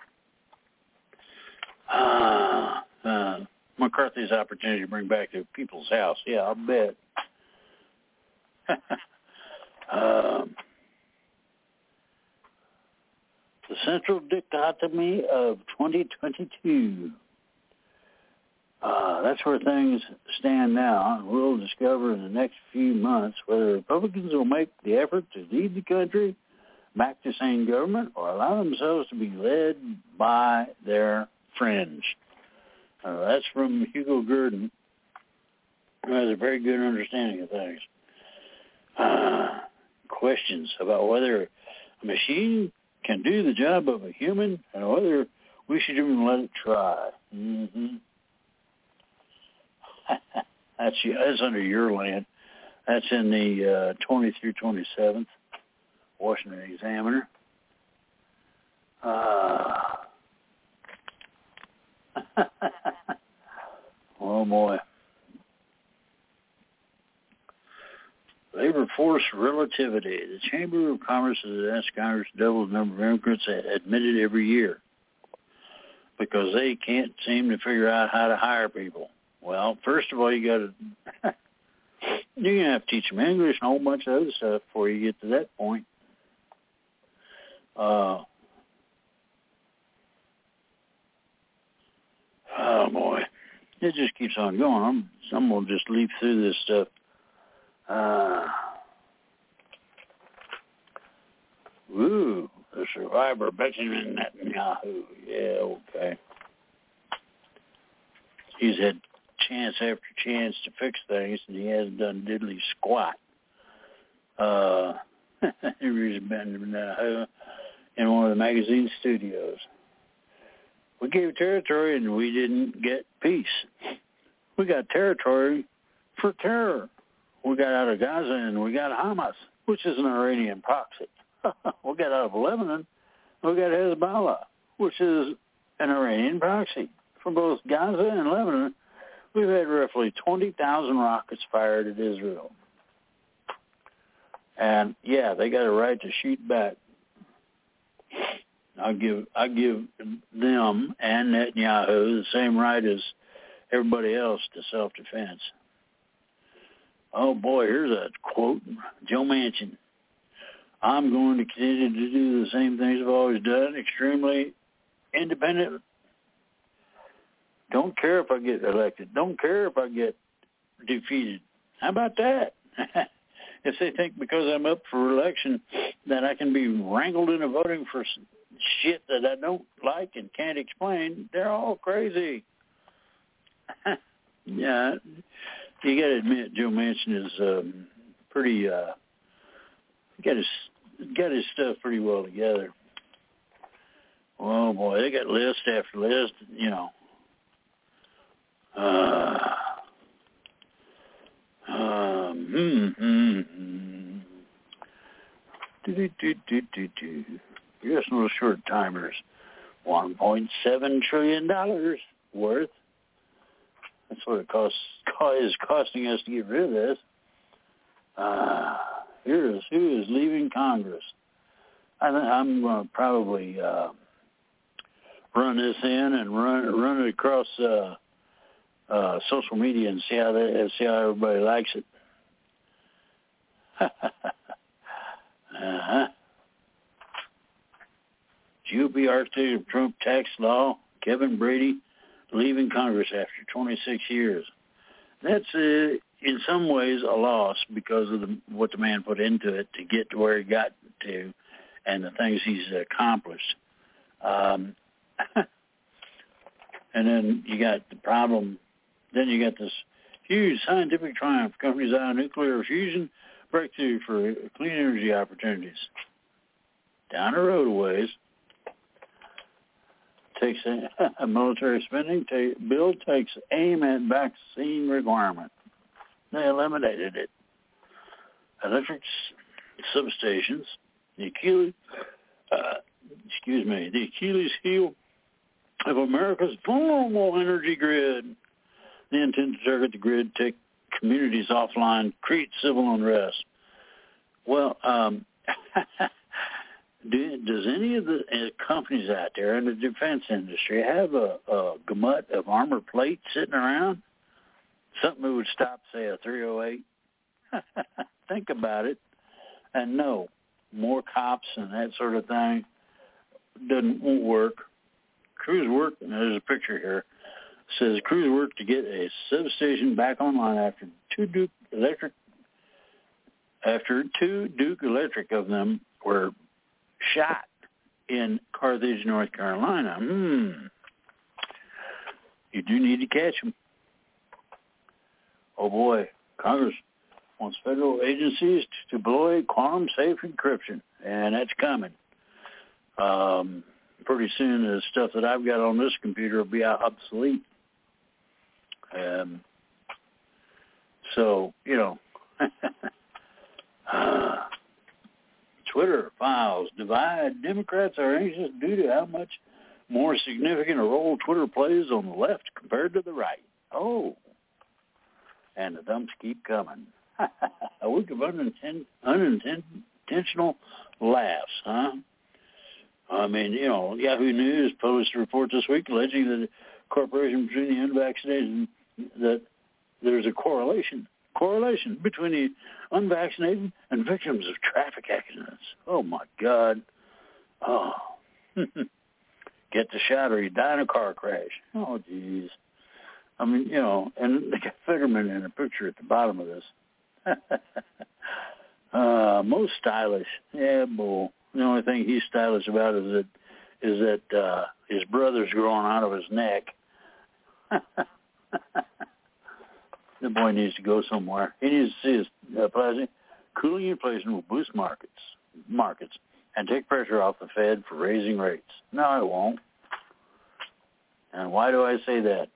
McCarthy's opportunity to bring back the People's House. Yeah, I'll bet. The central dichotomy of 2022. That's where things stand now. We'll discover in the next few months whether Republicans will make the effort to lead the country back to sane government or allow themselves to be led by their fringe. That's from Hugo Gurdon, who has a very good understanding of things. Questions about whether a machine can do the job of a human and whether we should even let it try. Mm-hmm. That's under your land. That's in the 20 through 27th Washington Examiner. Oh, boy. Labor force relativity. The Chamber of Commerce has asked Congress to double the number of immigrants admitted every year because they can't seem to figure out how to hire people. Well, first of all, you're going to have to teach them English and a whole bunch of other stuff before you get to that point. Oh, boy. It just keeps on going. I'm going to just leaf through this stuff. The survivor, Benjamin Netanyahu. Yeah, okay. He's had chance after chance to fix things, and he hasn't done diddly squat. Here's Benjamin Netanyahu in one of the magazine studios. We gave territory, and we didn't get peace. We got territory for terror. We got out of Gaza, and we got Hamas, which is an Iranian proxy. We got out of Lebanon, we got Hezbollah, which is an Iranian proxy. For both Gaza and Lebanon, we've had roughly 20,000 rockets fired at Israel. And, yeah, they got a right to shoot back. I give them and Netanyahu the same right as everybody else to self-defense. Oh, boy, here's a quote. Joe Manchin. I'm going to continue to do the same things I've always done, extremely independent. Don't care if I get elected. Don't care if I get defeated. How about that? If they think because I'm up for election that I can be wrangled into voting for shit that I don't like and can't explain, they're all crazy. Yeah, you got to admit, Joe Manchin is pretty. Got his stuff pretty well together. Oh boy, they got list after list. Just little short timers. $1.7 trillion worth. That's what it is costing us to get rid of this. Here's who is leaving Congress. I'm going to probably run this in and run it across social media and see how everybody likes it. GOP architect of Trump tax law, Kevin Brady, leaving Congress after 26 years. That's in some ways a loss because of what the man put into it to get to where he got to and the things he's accomplished. And then you got the problem. Then you got this huge scientific triumph. Companies eye nuclear fusion breakthrough for clean energy opportunities. Down the road a ways. Takes a military spending bill takes aim at vaccine requirement. They eliminated it. Electric substations, the Achilles heel of America's vulnerable energy grid. They intend to target the grid, take communities offline, create civil unrest. Well, does any of the companies out there in the defense industry have a gamut of armor plate sitting around? Something that would stop, say, a 308? Think about it. And no, more cops and that sort of thing won't work. Crews work, and there's a picture here, says crews work to get a substation back online after two Duke Electric of them were shot in Carthage, North Carolina. You do need to catch them. Oh boy, Congress wants federal agencies to deploy quantum-safe encryption, and that's coming. Pretty soon the stuff that I've got on this computer will be obsolete. So, you know, Twitter files divide. Democrats are anxious due to how much more significant a role Twitter plays on the left compared to the right. Oh, and the dumps keep coming. A week of unintentional laughs, huh? I mean, you know, Yahoo News published a report this week alleging that the correlation between the unvaccinated, that there's a correlation between the unvaccinated and victims of traffic accidents. Oh, my God. Oh. Get the shot or you die in a car crash. Oh, geez. I mean, you know, and they got Fetterman in a picture at the bottom of this. Most stylish. Yeah, bull. The only thing he's stylish about is that his brother's growing out of his neck. The boy needs to go somewhere. He needs to see his plastic. Cooling inflation will boost markets and take pressure off the Fed for raising rates. No, it won't. And why do I say that?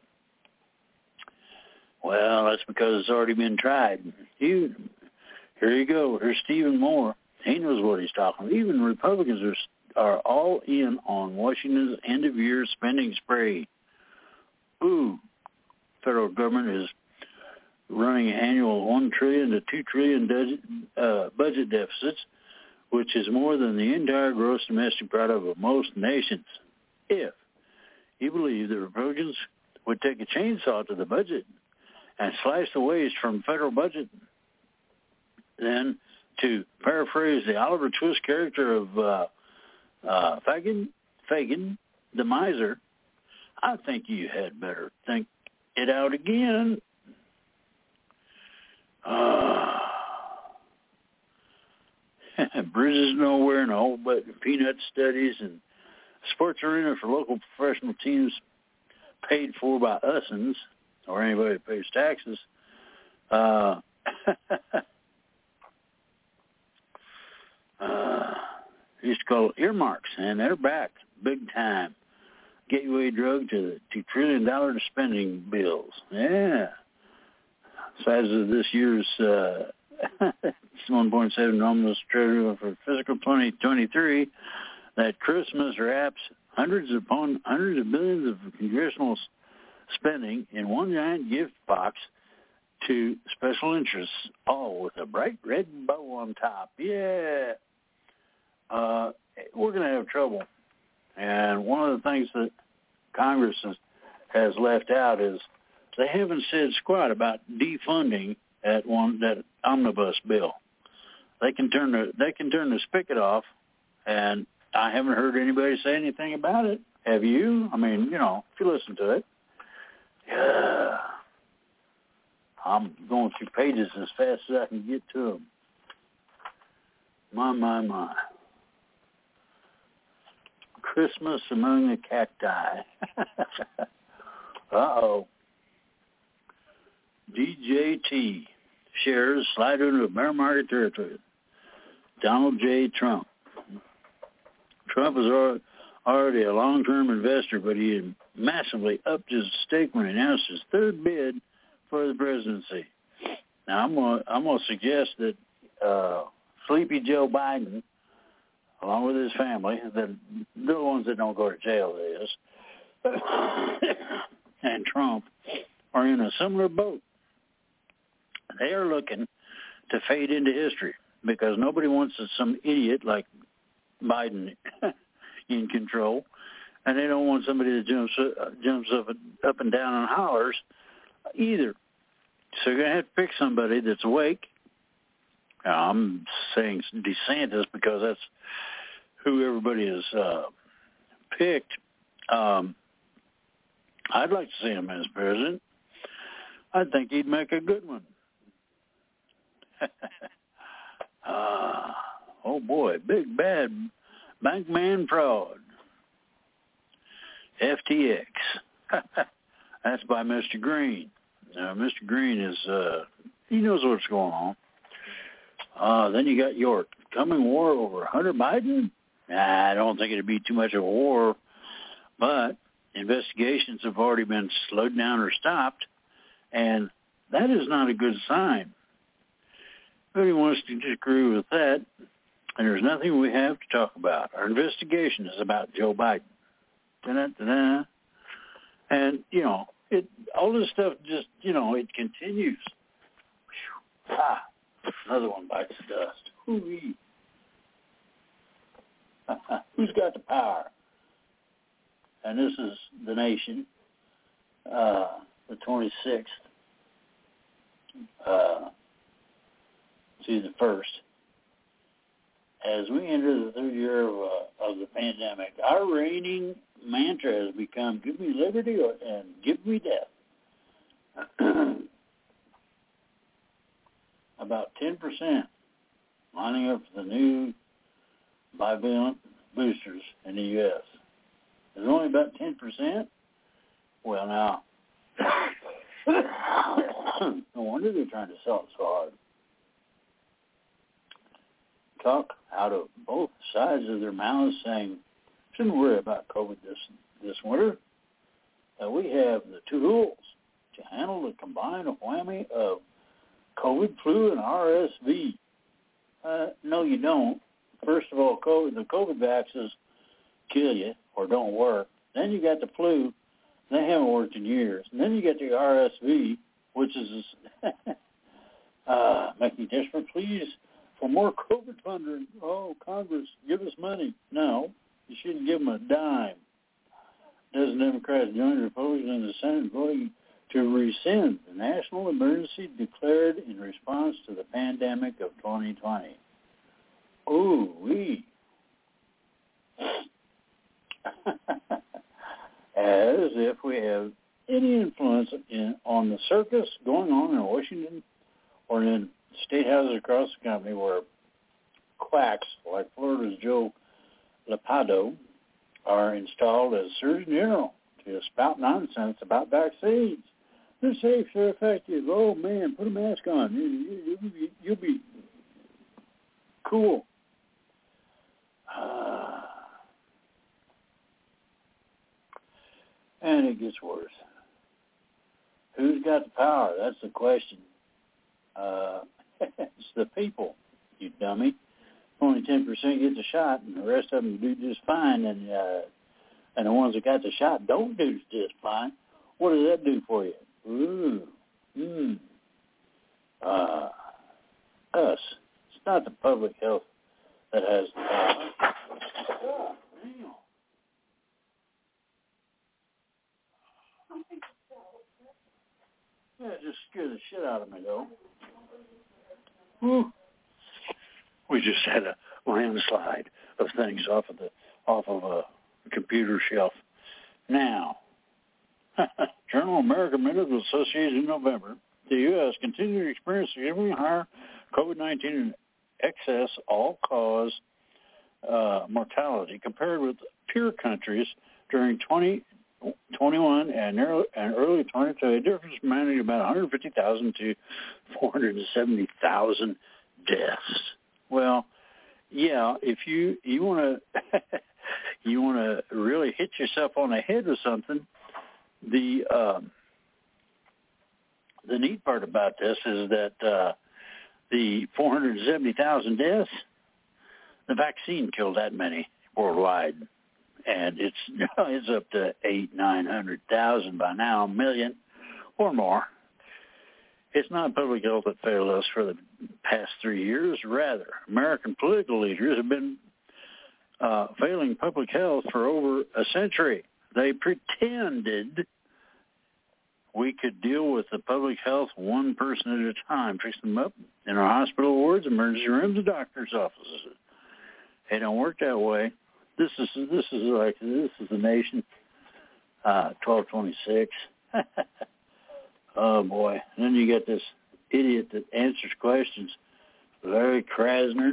Well, that's because it's already been tried. Here you go. Here's Stephen Moore. He knows what he's talking about. Even Republicans are all in on Washington's end-of-year spending spree. Ooh, federal government is running annual $1 trillion to $2 trillion budget deficits, which is more than the entire gross domestic product of most nations. If you believe that Republicans would take a chainsaw to the budget and slice the waste from federal budget, then, to paraphrase the Oliver Twist character of Fagin, the miser, I think you had better think it out again. Bridges nowhere and a whole bunch of peanut studies and sports arena for local professional teams paid for by usins or anybody that pays taxes. Used to call it earmarks, and they're back big time. Gateway drug to $2 trillion to spending bills. Yeah. Size of this year's 1.7 omnibus treasury for fiscal 2023. That Christmas wraps hundreds of billions of congressional spending in one giant gift box to special interests, all with a bright red bow on top. Yeah. We're going to have trouble. And one of the things that Congress has left out is they haven't said squat about defunding that omnibus bill. They can turn the spigot off, and I haven't heard anybody say anything about it. Have you? I mean, you know, if you listen to it. Yeah. I'm going through pages as fast as I can get to them. My. Christmas among the cacti. Uh-oh. DJT shares slide into bear market territory. Donald J. Trump. Trump is already a long-term investor, but he had massively upped his stake when he announced his third bid for the presidency. Now, I'm gonna suggest that Sleepy Joe Biden, along with his family, the ones that don't go to jail, that is, and Trump are in a similar boat. They are looking to fade into history because nobody wants some idiot like Biden in control, and they don't want somebody that jumps up and down and hollers either. So you're going to have to pick somebody that's awake. Now, I'm saying DeSantis because that's who everybody has picked. I'd like to see him as president. I think he'd make a good one. Oh, boy, big bad bankman fraud. FTX. That's by Mr. Green. Now, Mr. Green is, he knows what's going on. Then you got York. Coming war over Hunter Biden? I don't think it'd be too much of a war, but investigations have already been slowed down or stopped, and that is not a good sign. Nobody wants to disagree with that, and there's nothing we have to talk about. Our investigation is about Joe Biden. Da-da-da-da. And, all this stuff just, it continues. Another one bites the dust. Hoo-wee. Who's got the power? And this is The Nation, the 26th. The 1st. As we enter the third year of the pandemic, our reigning mantra has become, give me liberty and give me death. About 10% lining up for the new bivalent boosters in the U.S. There's only about 10%? Well, now, no wonder they're trying to sell it so hard. Talk out of both sides of their mouths saying, shouldn't worry about COVID this winter. We have the tools to handle the combined whammy of COVID, flu, and RSV. No, you don't. First of all, the COVID vaccines kill you or don't work. Then you got the flu. They haven't worked in years. And then you get the RSV, which is make me desperate. Please, for more COVID funding. Oh, Congress, give us money. No, you shouldn't give them a dime. Dozen Democrats joined Republicans in the Senate voting to rescind the national emergency declared in response to the pandemic of 2020. Ooh, wee. As if we have any influence on the circus going on in Washington or in state houses across the country where quacks like Florida's Joe Lombardo are installed as Surgeon General to spout nonsense about vaccines. They're safe, they're effective. Oh, man, put a mask on. You'll be cool. And it gets worse. Who's got the power? That's the question. It's the people, you dummy. Only 10% get the shot, and the rest of them do just fine. And the ones that got the shot don't do just fine. What does that do for you? Us. It's not the public health that has the power. Oh, damn. Yeah, it just scared the shit out of me, though. Whew. We just had a landslide of things off of a computer shelf. Now, Journal American Medical Association in November, the U.S. continued to experience significantly higher COVID-19 and excess all-cause mortality compared with peer countries during 2021 and early 22, a difference amounting to about 150,000 to 470,000 deaths. Well, yeah, if you want to you want to really hit yourself on the head with something, the neat part about this is that the 470,000 deaths, the vaccine killed that many worldwide, and it's up to 800,000-900,000 by now, a million or more. It's not public health that failed us for the past 3 years. Rather, American political leaders have been failing public health for over a century. They pretended we could deal with the public health one person at a time, fix them up in our hospital wards, emergency rooms, and doctors' offices. It don't work that way. This is the nation. 1226. Oh boy! And then you get this idiot that answers questions, Larry Krasner.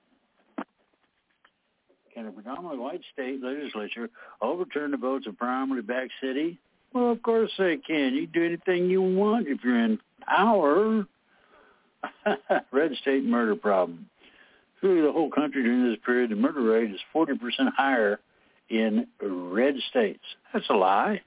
Can a predominantly white state legislature overturn the votes of primarily black city? Well, of course they can. You can do anything you want if you're in power. Red state murder problem. Through the whole country during this period, the murder rate is 40% higher in red states. That's a lie.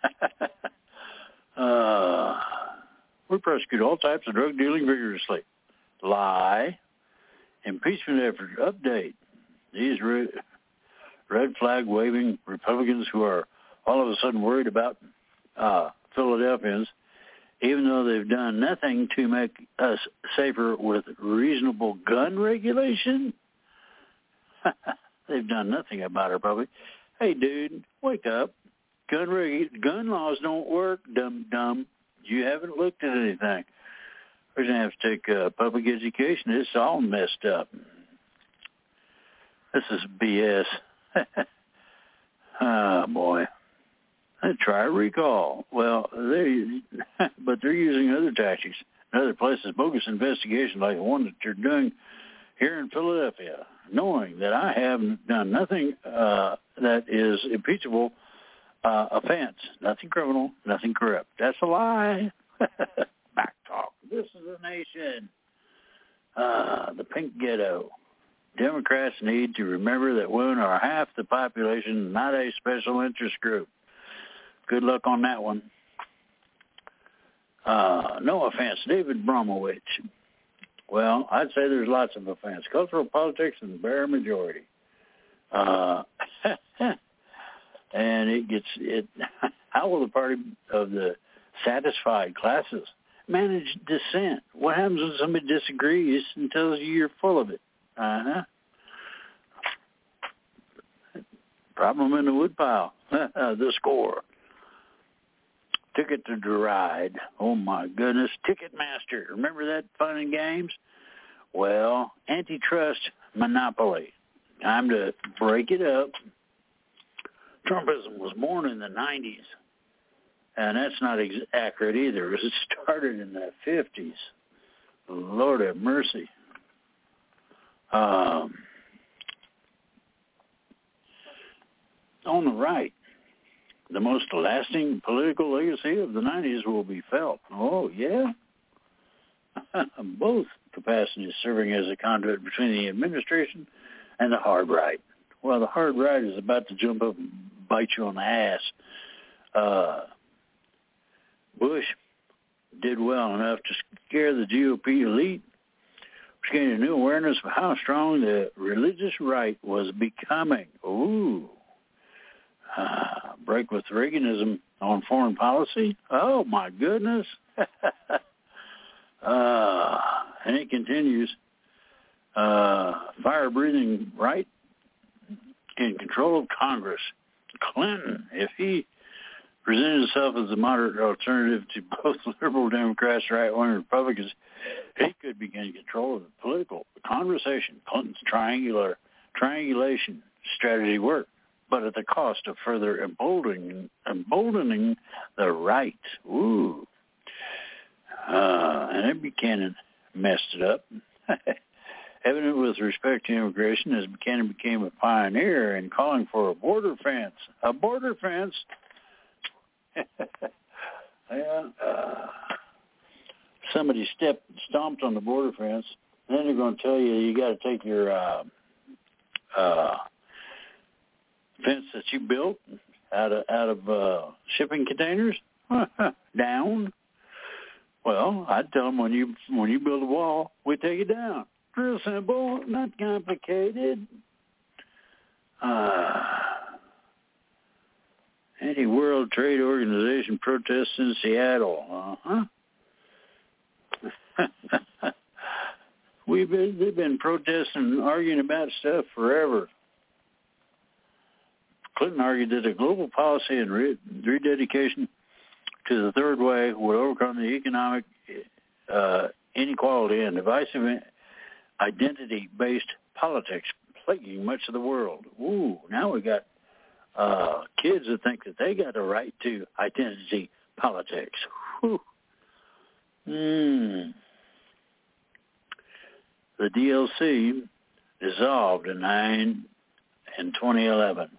We prosecute all types of drug dealing vigorously. Lie. Impeachment effort. Update. These red flag waving Republicans who are all of a sudden worried about Philadelphians, even though they've done nothing to make us safer with reasonable gun regulation. They've done nothing about our public. Hey, dude, wake up. Gun laws don't work, dumb. You haven't looked at anything. We're going to have to take public education. It's all messed up. This is BS. Oh, boy. Try a recall. Well, but they're using other tactics in other places, bogus investigation like the one that you're doing here in Philadelphia, knowing that I have done nothing that is impeachable offense, nothing criminal, nothing corrupt. That's a lie. Back talk. This is a nation. The pink ghetto. Democrats need to remember that women are half the population, not a special interest group. Good luck on that one. No offense, David Bromowich. Well, I'd say there's lots of offense. Cultural politics and bare majority. And how will the party of the satisfied classes manage dissent? What happens when somebody disagrees and tells you you're full of it? Problem in the woodpile. The score. Ticket to Deride. Oh, my goodness. Ticketmaster. Remember that fun and games? Well, antitrust monopoly. Time to break it up. Trumpism was born in the 90s, and that's not accurate either. It started in the 50s. Lord have mercy. On the right, the most lasting political legacy of the 90s will be felt. Oh, yeah? Both capacities serving as a conduit between the administration and the hard right. Well, the hard right is about to jump up and bite you on the ass. Bush did well enough to scare the GOP elite, which gained a new awareness of how strong the religious right was becoming. Ooh. Break with Reaganism on foreign policy. Oh, my goodness. And it continues. Fire-breathing right in control of Congress. Clinton, if he presented himself as a moderate alternative to both liberal Democrats and right-wing Republicans, he could begin control of the political conversation. Clinton's triangulation strategy worked, but at the cost of further emboldening the right. Ooh. And then Buchanan messed it up. Evident with respect to immigration, as Buchanan became a pioneer in calling for a border fence. A border fence? Somebody stomped on the border fence. Then they're going to tell you got to take your fence that you built out of shipping containers down. Well, I'd tell them when you build a wall, we take it down. Real simple, not complicated. Anti-World Trade Organization protests in Seattle. They've been protesting and arguing about stuff forever. Clinton argued that a global policy and rededication to the third way would overcome the economic inequality and divisive identity-based politics plaguing much of the world. Ooh, now we got kids that think that they got a right to identity politics. Whew. The DLC dissolved in 2011.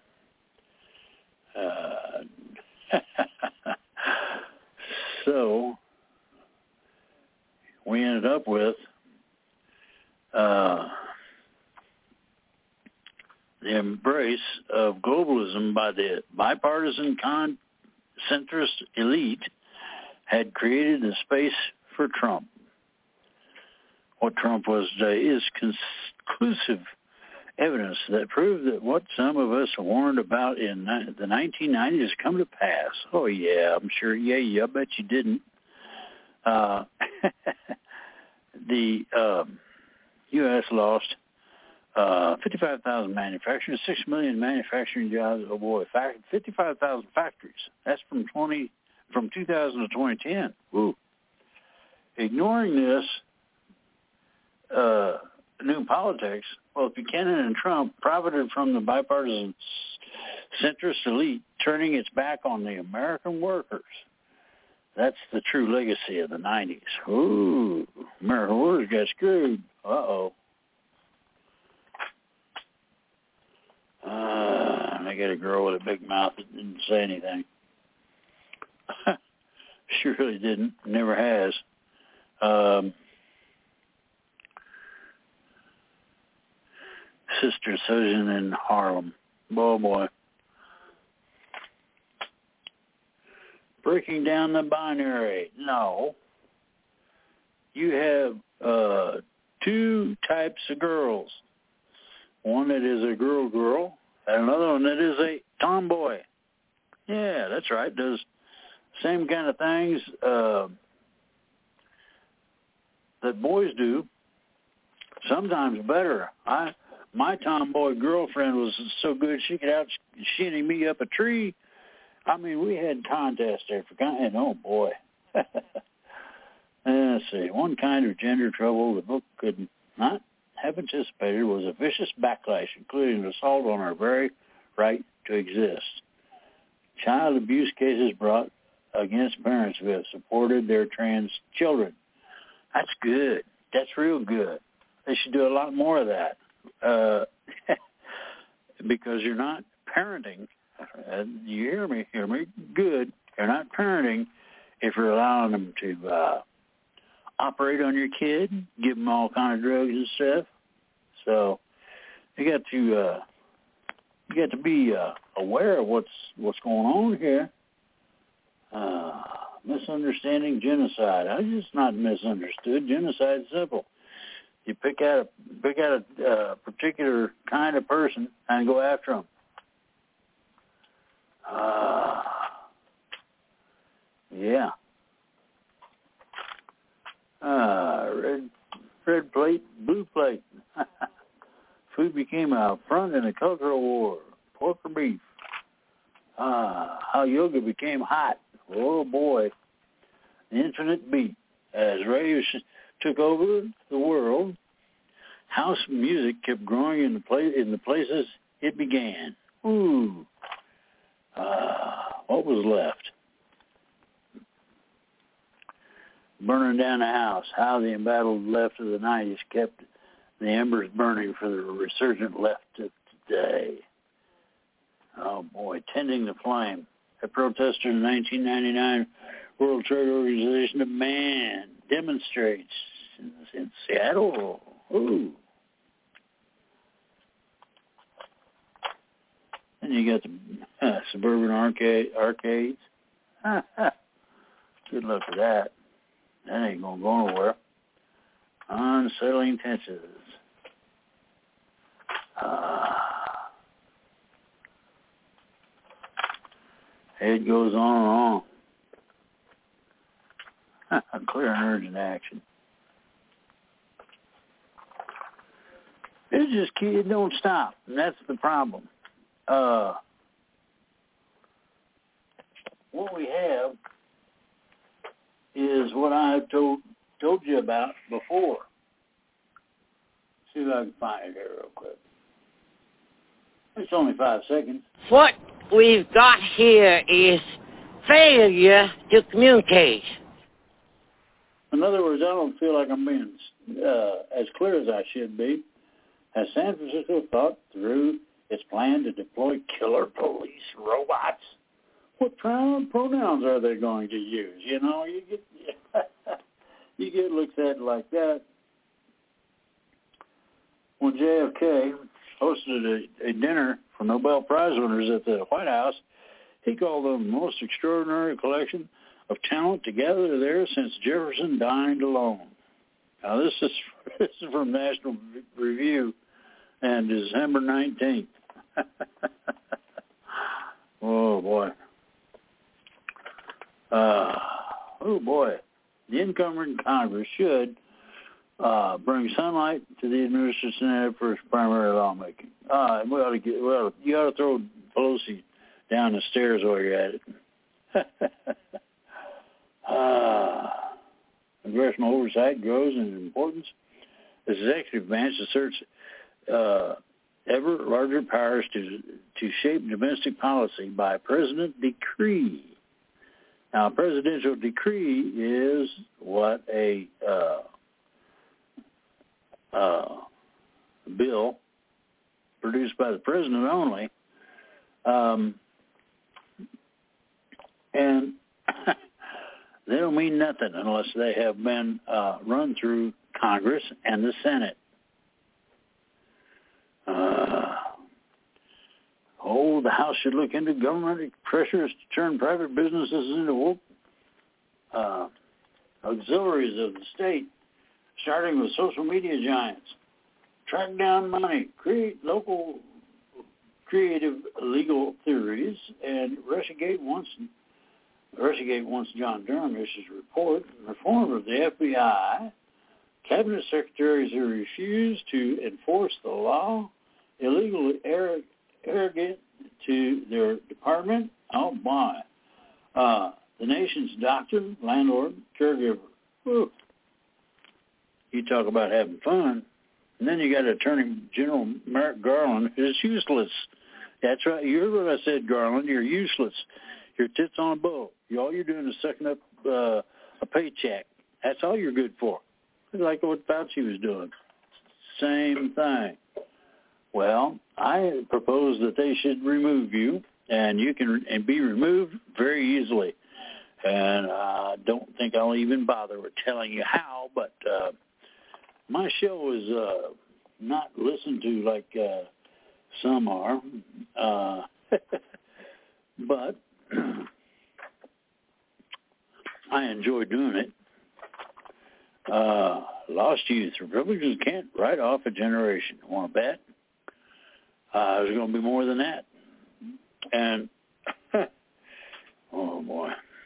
So we ended up with the embrace of globalism by the bipartisan centrist elite had created a space for Trump. What Trump was today is conclusive evidence that proved that what some of us warned about in the 1990s has come to pass. Oh, yeah, I'm sure. Yeah, I bet you didn't. The U.S. lost 55,000 manufacturing, 6 million manufacturing jobs. Oh, boy, 55,000 factories. That's from 2000 to 2010. Ooh. Ignoring this new politics, both Buchanan and Trump profited from the bipartisan centrist elite turning its back on the American workers. That's the true legacy of the 90s. Ooh, American workers got screwed. Uh-oh. I got a girl with a big mouth that didn't say anything. She really didn't. Never has. Sister Susan in Harlem. Oh, boy. Breaking down the binary. No. You have two types of girls. One that is a girl, and another one that is a tomboy. Yeah, that's right. Does same kind of things that boys do, sometimes better. My tomboy girlfriend was so good she could out shinny me up a tree. I mean, we had contests there for and oh boy. Let's see. One kind of gender trouble the book could not have anticipated was a vicious backlash, including assault on our very right to exist. Child abuse cases brought against parents who have supported their trans children. That's good. That's real good. They should do a lot more of that. Because you're not parenting. You hear me good. You're not parenting if you're allowing them to operate on your kid, give them all kind of drugs and stuff. So you got to be aware of what's going on here. Misunderstanding genocide. I just not misunderstood. Genocide's simple. You pick out a particular kind of person and go after them. Yeah. Red plate, blue plate. Food became a front in a cultural war. Pork or beef. How yoga became hot. Oh boy. The infinite beat. As raves took over the world, house music kept growing in the places it began. Ooh. What was left? Burning down the house. How the embattled left of the 90s kept The embers burning for the resurgent left of today. Oh, boy, tending the flame. A protester in the 1999 World Trade Organization demand demonstrates in Seattle. Ooh. And you got the suburban arcades. Good luck with that. That ain't going to go nowhere. Unsettling tensions. It goes on and on. Clear and urgent action. It don't stop, and that's the problem. What we have is what I told you about before. See if I can find it here real quick. It's only 5 seconds. What we've got here is failure to communicate. In other words, I don't feel like I'm being as clear as I should be. Has San Francisco thought through its plan to deploy killer police robots? What pronouns are they going to use? You know, you get looked at like that. When JFK hosted a dinner for Nobel Prize winners at the White House, he called them the most extraordinary collection of talent together there since Jefferson dined alone. Now, this is from National Review and December 19th. Oh, boy. The incoming Congress should bring sunlight to the administration for its primary lawmaking. You ought to throw Pelosi down the stairs while you're at it. Congressional oversight grows in importance. The executive branch asserts ever larger powers to shape domestic policy by president decree. Now, a presidential decree is what a bill produced by the president only, and they don't mean nothing unless they have been run through Congress and the Senate. The House should look into government pressures to turn private businesses into auxiliaries of the state, starting with social media giants. Track down money, create local creative legal theories, and investigate once John Durham issues a report. Reform of the FBI, cabinet secretaries who refuse to enforce the law, illegally arrogant to their department. Oh, my. The nation's doctor, landlord, caregiver. Whew. You talk about having fun. And then you got Attorney General Merrick Garland, who's useless. That's right. You heard what I said, Garland. You're useless. Your tits on a bow. All you're doing is sucking up a paycheck. That's all you're good for. Like what Fauci was doing. Same thing. Well, I propose that they should remove you, and you can be removed very easily. And I don't think I'll even bother with telling you how, but my show is not listened to like some are. But I enjoy doing it. Lost youth. Republicans can't write off a generation. Want to bet? There's going to be more than that. And, oh, boy.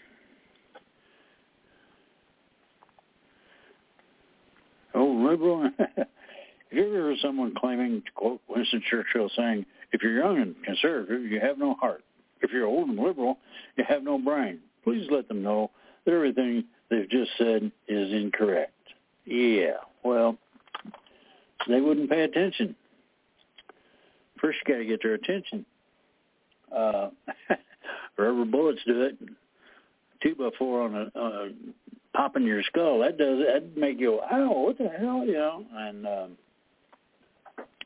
Oh, liberal. Have you ever heard someone claiming, to quote Winston Churchill, saying, if you're young and conservative, you have no heart. If you're old and liberal, you have no brain. Please let them know that everything they've just said is incorrect. Yeah, well, they wouldn't pay attention. First, you got to get their attention. Rubber bullets do it. 2x4 on a pop in your skull. That does it. That'd make you go, ow, what the hell, you know? And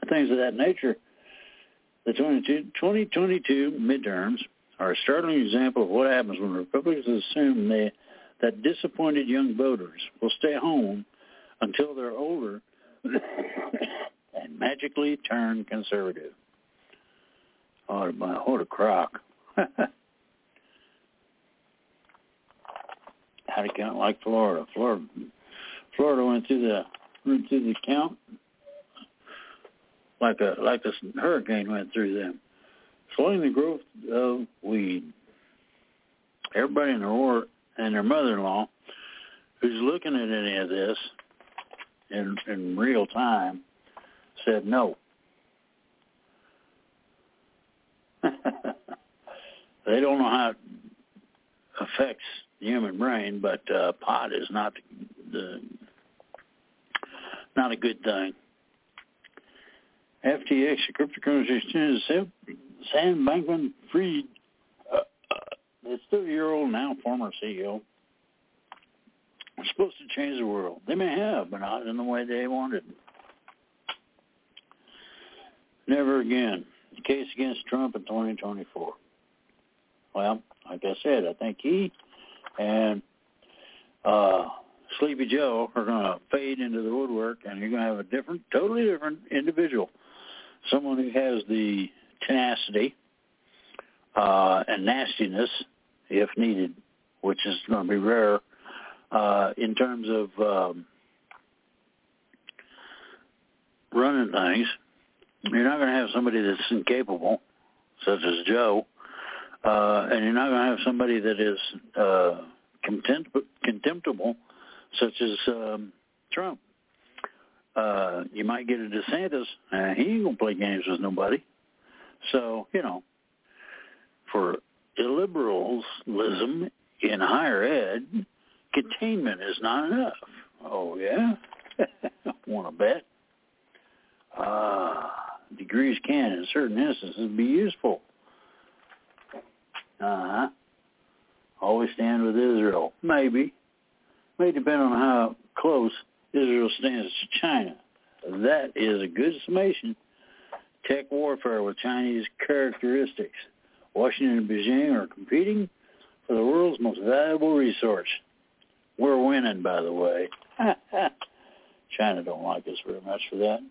things of that nature. The 2022 midterms are a startling example of what happens when Republicans assume that disappointed young voters will stay home until they're older and magically turn conservative. Oh, what a crock. Had a count like Florida. Florida went through the count like a hurricane went through them, slowing the growth of weed. Everybody in their mother-in-law who's looking at any of this in real time said no. They don't know how it affects the human brain, but pot is not a good thing. FTX, the cryptocurrency exchange, Sam Bankman-Fried, the 30-year-old now former CEO, are supposed to change the world. They may have, but not in the way they wanted. Never again. The case against Trump in 2024. Well, like I said, I think he and Sleepy Joe are going to fade into the woodwork, and you're going to have a totally different individual. Someone who has the tenacity and nastiness, if needed, which is going to be rare in terms of running things. You're not going to have somebody that's incapable, such as Joe, and you're not going to have somebody that is contemptible, such as Trump. You might get a DeSantis. He ain't going to play games with nobody. So, for illiberalism in higher ed, containment is not enough. Oh, yeah? Want to bet? Degrees can, in certain instances, be useful. Always stand with Israel. Maybe. May depend on how close Israel stands to China. That is a good summation. Tech warfare with Chinese characteristics. Washington and Beijing are competing for the world's most valuable resource. We're winning, by the way. China don't like us very much for that.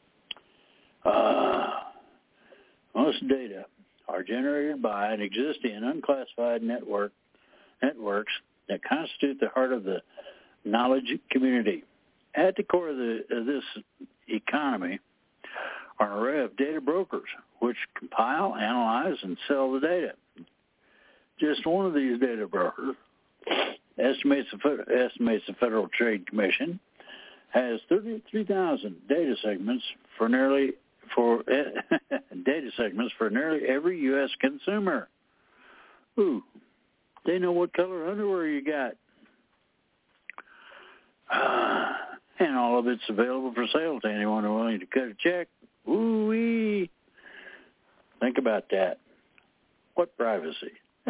Most data are generated by and exist in unclassified networks that constitute the heart of the knowledge community. At the core of this economy are an array of data brokers which compile, analyze, and sell the data. Just one of these data brokers estimates the Federal Trade Commission has 33,000 data segments for nearly every U.S. consumer. Ooh, they know what color underwear you got. And all of it's available for sale to anyone who's willing to cut a check. Ooh-wee. Think about that. What privacy?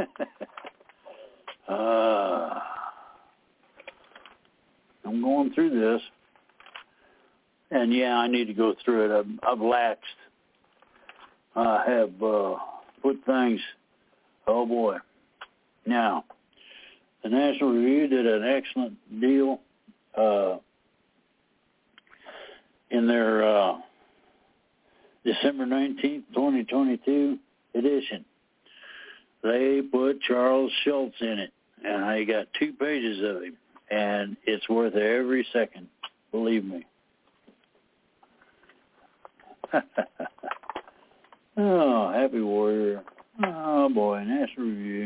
I'm going through this. And, yeah, I need to go through it. I've laxed. I have put things, oh, boy. Now, the National Review did an excellent deal in their December 19th, 2022 edition. They put Charles Schultz in it, and I got 2 pages of him, and it's worth every second, believe me. Oh, Happy Warrior. Oh, boy, National Review.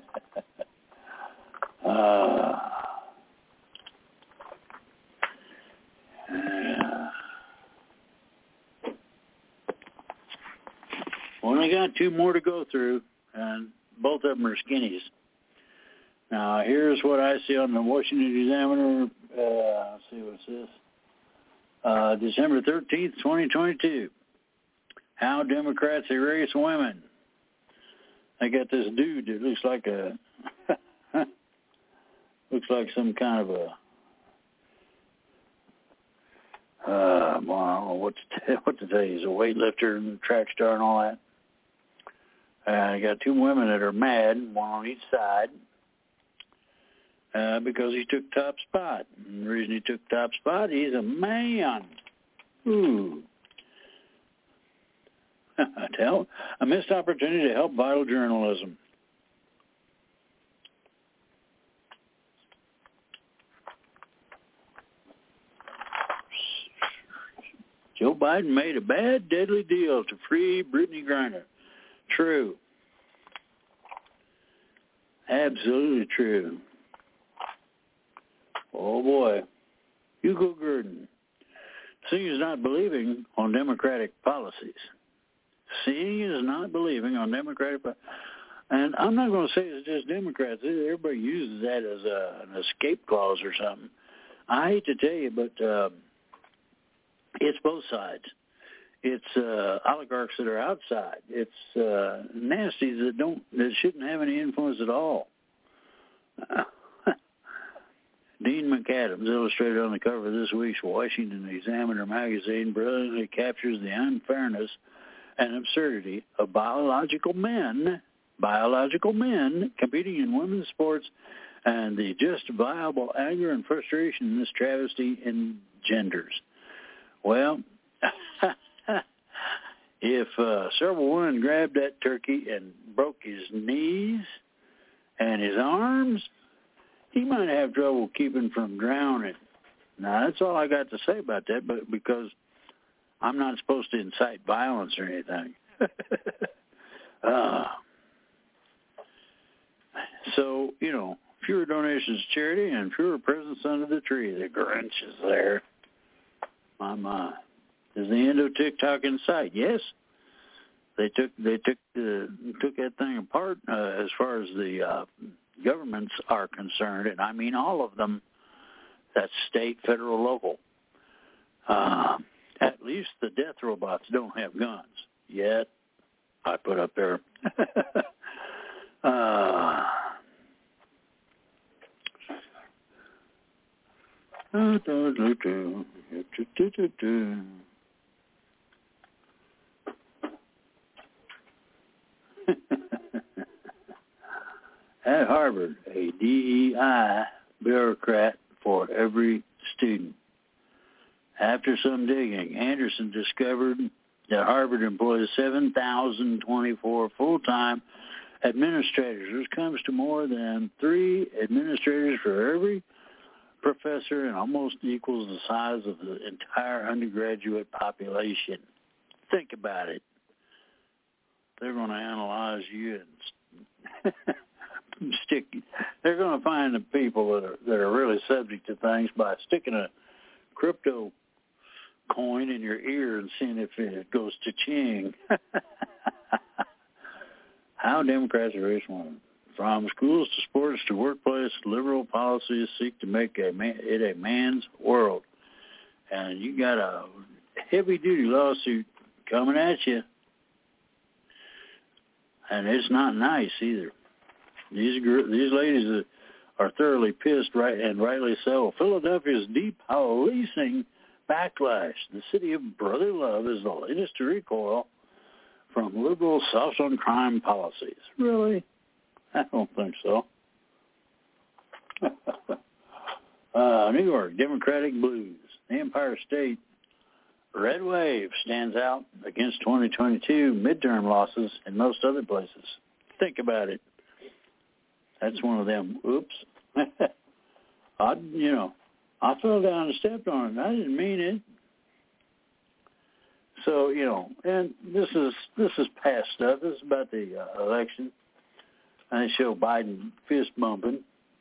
Only got 2 more to go through, and both of them are skinnies. Now, here's what I see on the Washington Examiner. Let's see, what's this? December 13th, 2022. How Democrats erase women. I got this dude that looks like looks like some kind of a well, what to tell you? He's a weightlifter and track star and all that. I got two women that are mad, one on each side, because he took top spot. And the reason he took top spot, he's a man. Ooh. A missed opportunity to help vital journalism. Joe Biden made a bad, deadly deal to free Brittany Griner. True. Absolutely true. Oh, boy. Hugo Gurdon. Seeing is not believing on democratic policies. Seeing is not believing on democratic policies. And I'm not going to say it's just Democrats. Everybody uses that as an escape clause or something. I hate to tell you, but it's both sides. It's oligarchs that are outside. It's nasties that shouldn't have any influence at all. Dean McAdams, illustrated on the cover of this week's Washington Examiner magazine, brilliantly captures the unfairness and absurdity of biological men competing in women's sports and the justifiable anger and frustration this travesty engenders. Well, if several women grabbed that turkey and broke his knees and his arms, he might have trouble keeping from drowning. Now, that's all I got to say about that, but because I'm not supposed to incite violence or anything. So, fewer donations to charity and fewer presents under the tree. The Grinch is there. My. Is the end of TikTok in sight? Yes. They took that thing apart as far as the governments are concerned, and I mean all of them. That's state, federal, local. At least the death robots don't have guns yet. I put up there. At Harvard, a DEI bureaucrat for every student. After some digging, Anderson discovered that Harvard employs 7,024 full-time administrators. This comes to more than 3 administrators for every professor and almost equals the size of the entire undergraduate population. Think about it. They're going to analyze you and they're going to find the people that are really subject to things by sticking a crypto coin in your ear and seeing if it goes to-ching. How Democrats are race women. From schools to sports to workplace, liberal policies seek to make it a man's world. And you got a heavy-duty lawsuit coming at you. And it's not nice either. These ladies are thoroughly pissed, right, and rightly so. Philadelphia's depolicing backlash. The city of brother love is the latest to recoil from liberal soft-on-crime policies. Really? I don't think so. New York, Democratic blues. The Empire State red wave stands out against 2022 midterm losses in most other places. Think about it. That's one of them. Oops. I fell down and stepped on it. I didn't mean it. So, and this is past stuff. This is about the election. And they show Biden fist bumping.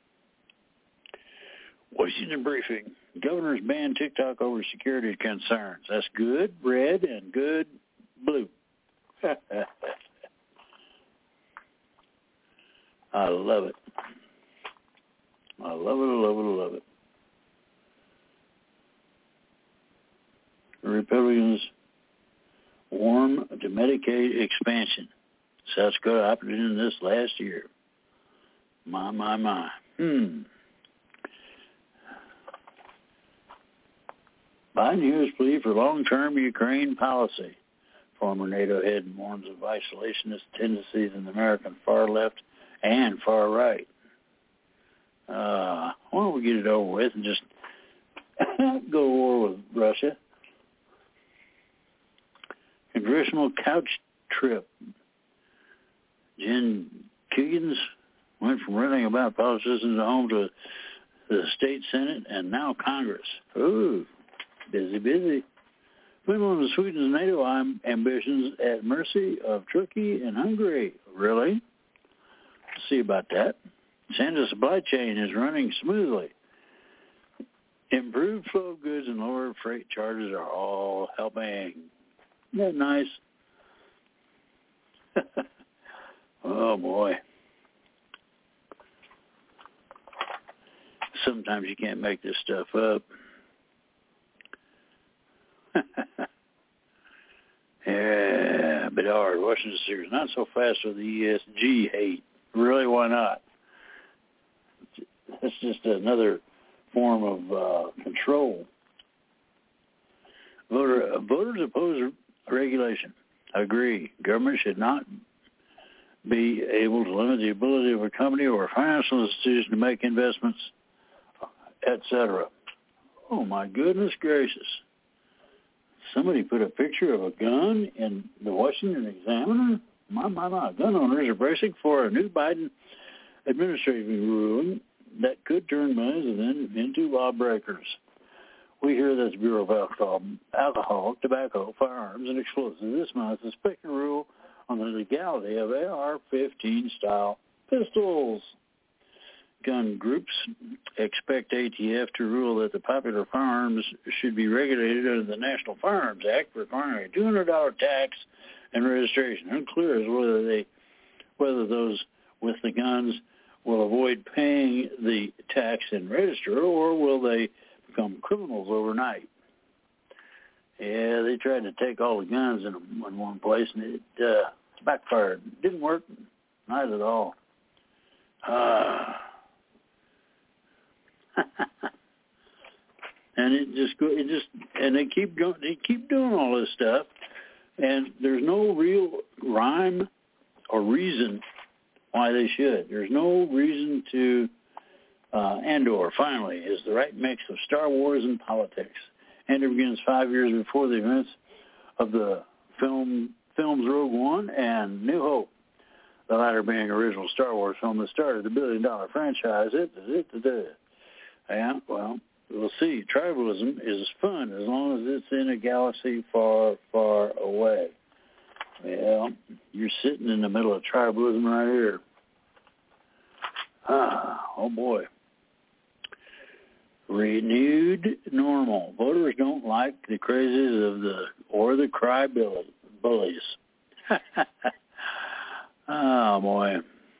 Washington briefing. Governors ban TikTok over security concerns. That's good red and good blue. I love it. I love it, I love it, I love it. The Republicans warm to Medicaid expansion. South Dakota opted in this last year. My. Biden hears plea for long-term Ukraine policy. Former NATO head warns of isolationist tendencies in the American far left and far right. Why don't we get it over with and just go to war with Russia? Congressional couch trip. Jen Kiggins went from running about politicians at home to the state Senate and now Congress. Ooh, busy. Finland and Sweden's NATO ambitions at mercy of Turkey and Hungary. Really? Let's see about that. Santa's supply chain is running smoothly. Improved flow of goods and lower freight charges are all helping. Isn't that nice? Oh, boy. Sometimes you can't make this stuff up. Yeah, Bedard, Washington Series. Not so fast with the ESG hate. Really, why not? It's just another form of control. Voters oppose regulation. Agree. Government should not be able to limit the ability of a company or a financial institution to make investments, etc. Oh, my goodness gracious. Somebody put a picture of a gun in the Washington Examiner? My. Gun owners are bracing for a new Biden administration ruling that could turn millions of them into lawbreakers. We hear that the Bureau of Alcohol, Tobacco, Firearms, and Explosives this month is expecting a rule on the legality of AR-15 style pistols. Gun groups expect ATF to rule that the popular firearms should be regulated under the National Firearms Act, requiring a $200 tax and registration. Unclear as whether those with the guns will avoid paying the tax and register, or will they become criminals overnight. Yeah, they tried to take all the guns in one place, and it backfired. Didn't work, not at all. And they keep doing all this stuff, and there's no real rhyme or reason why they should. There's no reason to. Andor, finally, is the right mix of Star Wars and politics. Andor begins 5 years before the events of the films Rogue One and New Hope, the latter being an original Star Wars film that started the billion-dollar franchise. Yeah, well, we'll see. Tribalism is fun as long as it's in a galaxy far, far away. Well, you're sitting in the middle of tribalism right here. Oh, boy. Renewed normal. Voters don't like the crazes of the cry bullies. Oh, boy.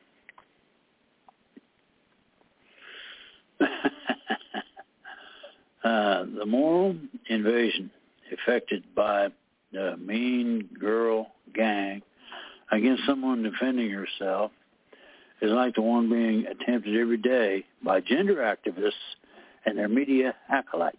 The moral invasion effected by the mean girl gang against someone defending herself is like the one being attempted every day by gender activists and their media acolytes.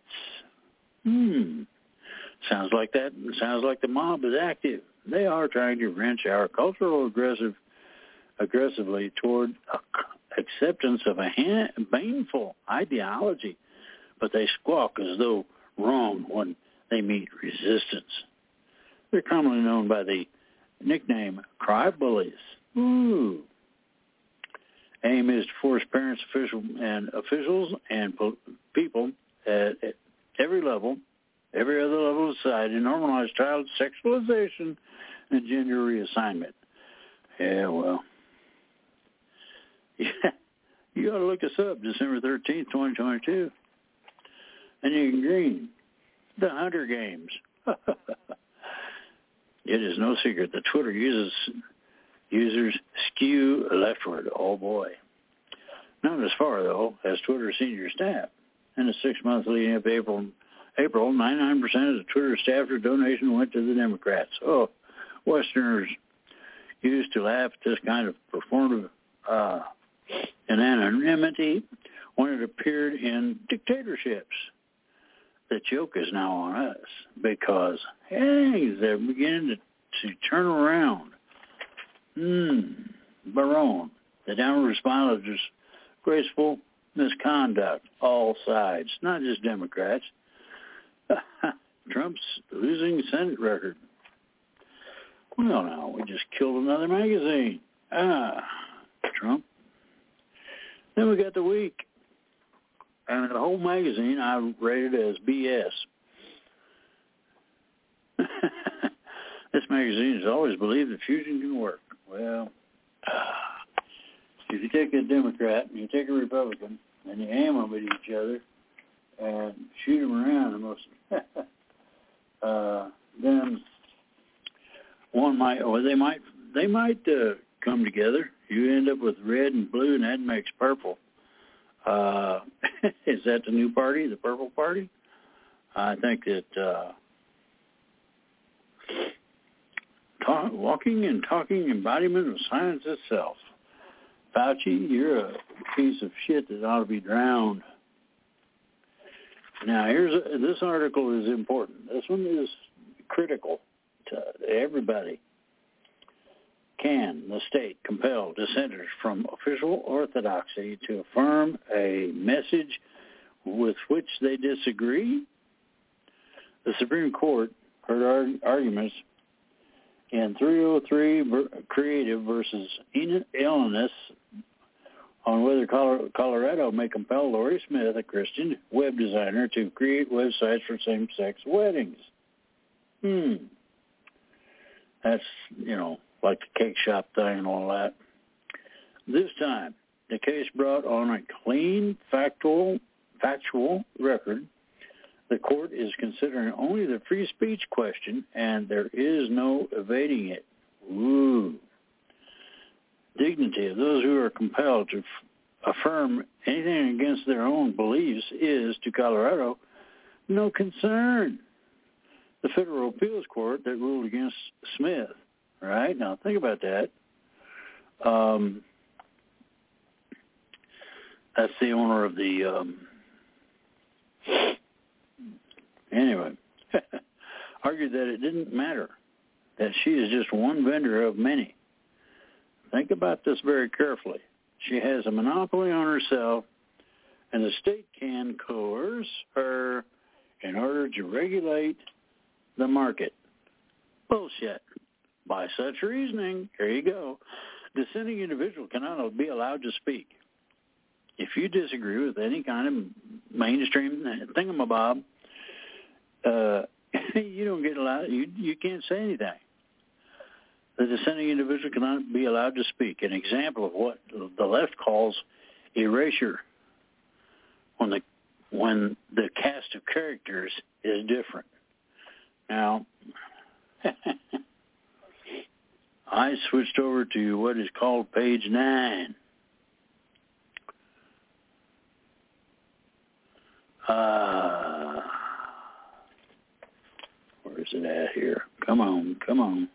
Sounds like that. Sounds like the mob is active. They are trying to wrench our cultural aggressively toward acceptance of a baneful ideology, but they squawk as though wrong when they meet resistance. They're commonly known by the nickname cry bullies. Ooh. Aim is to force parents, officials, and people at every other level of society to normalize child sexualization and gender reassignment. Yeah, well, you ought to look us up, December 13th, 2022. And you can green the Hunger Games. It is no secret that Twitter users skew leftward. Oh, boy. Not as far, though, as Twitter senior staff. In the 6 months leading up to April, 99% of the Twitter staffers' donation went to the Democrats. Oh, Westerners used to laugh at this kind of performative anonymity when it appeared in dictatorships. the joke is now on us because things are beginning to turn around. Barone, the downward response of disgraceful misconduct, all sides, not just Democrats. Trump's losing Senate record. Well, now, we just killed another magazine. Trump. Then we got the week. And the whole magazine I rated as BS. This magazine has always believed that fusion can work. Well, if you take a Democrat and you take a Republican and you aim them at each other and shoot them around, then one might, or they might come together. You end up with red and blue, and that makes purple. Is that the new party, the Purple Party? I think that walking and talking embodiment of science itself. Fauci, you're a piece of shit that ought to be drowned. Now, this article is important. This one is critical to everybody. Can the state compel dissenters from official orthodoxy to affirm a message with which they disagree? The Supreme Court heard arguments in 303 Creative versus Illinois on whether Colorado may compel Lori Smith, a Christian web designer, to create websites for same-sex weddings. That's, like the cake shop thing and all that. This time, the case brought on a clean, factual record. The court is considering only the free speech question, and there is no evading it. Ooh. Dignity of those who are compelled to affirm anything against their own beliefs is, to Colorado, no concern. The federal appeals court that ruled against Smith, right? Now, think about that. That's the owner of the... Anyway, argued that it didn't matter, that she is just one vendor of many. Think about this very carefully. She has a monopoly on herself, and the state can coerce her in order to regulate the market. Bullshit. By such reasoning, here you go, dissenting individual cannot be allowed to speak. If you disagree with any kind of mainstream thingamabob, you don't get allowed. You can't say anything. The dissenting individual cannot be allowed to speak. An example of what the left calls erasure, when the cast of characters is different. Now, I switched over to what is called page 9. Where is it at here? Come on.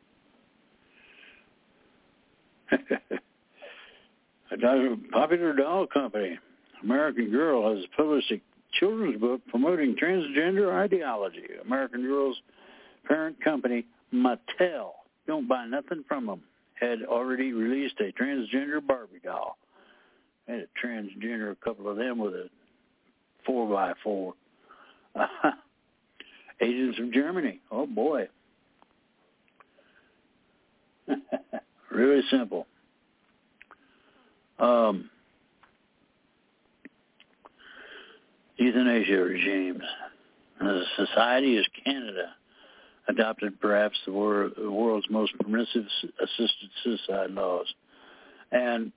A popular doll company, American Girl, has published a children's book promoting transgender ideology. American Girl's parent company, Mattel, don't buy nothing from them, had already released a transgender Barbie doll. Had a transgender, a couple of them with a 4x4. Agents of Germany. Oh, boy. Really simple. Euthanasia regimes. The Society as Canada adopted perhaps the world's most permissive assisted suicide laws. And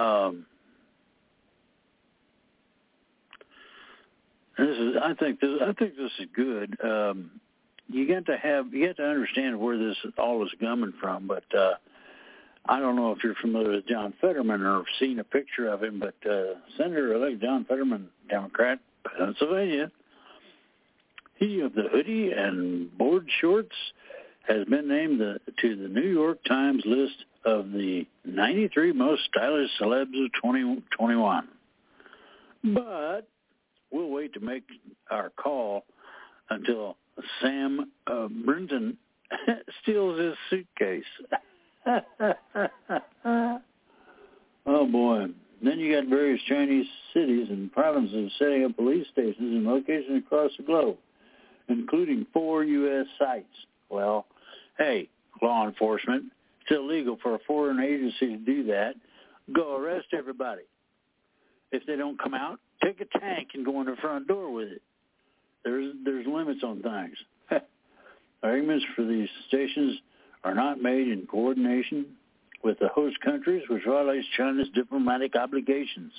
I think this is good. You got to understand where this all is coming from, but I don't know if you're familiar with John Fetterman or seen a picture of him, but Senator-elect John Fetterman, Democrat, Pennsylvania, he of the hoodie and board shorts has been named to the New York Times list of the 93 most stylish celebs of 2021. But we'll wait to make our call until Sam Brinton steals his suitcase. Oh, boy. Then you got various Chinese cities and provinces setting up police stations in locations across the globe, including 4 U.S. sites. Well, hey, law enforcement, it's illegal for a foreign agency to do that. Go arrest everybody. If they don't come out, take a tank and go in the front door with it. There's limits on things. Arguments for these stations are not made in coordination with the host countries, which violates China's diplomatic obligations.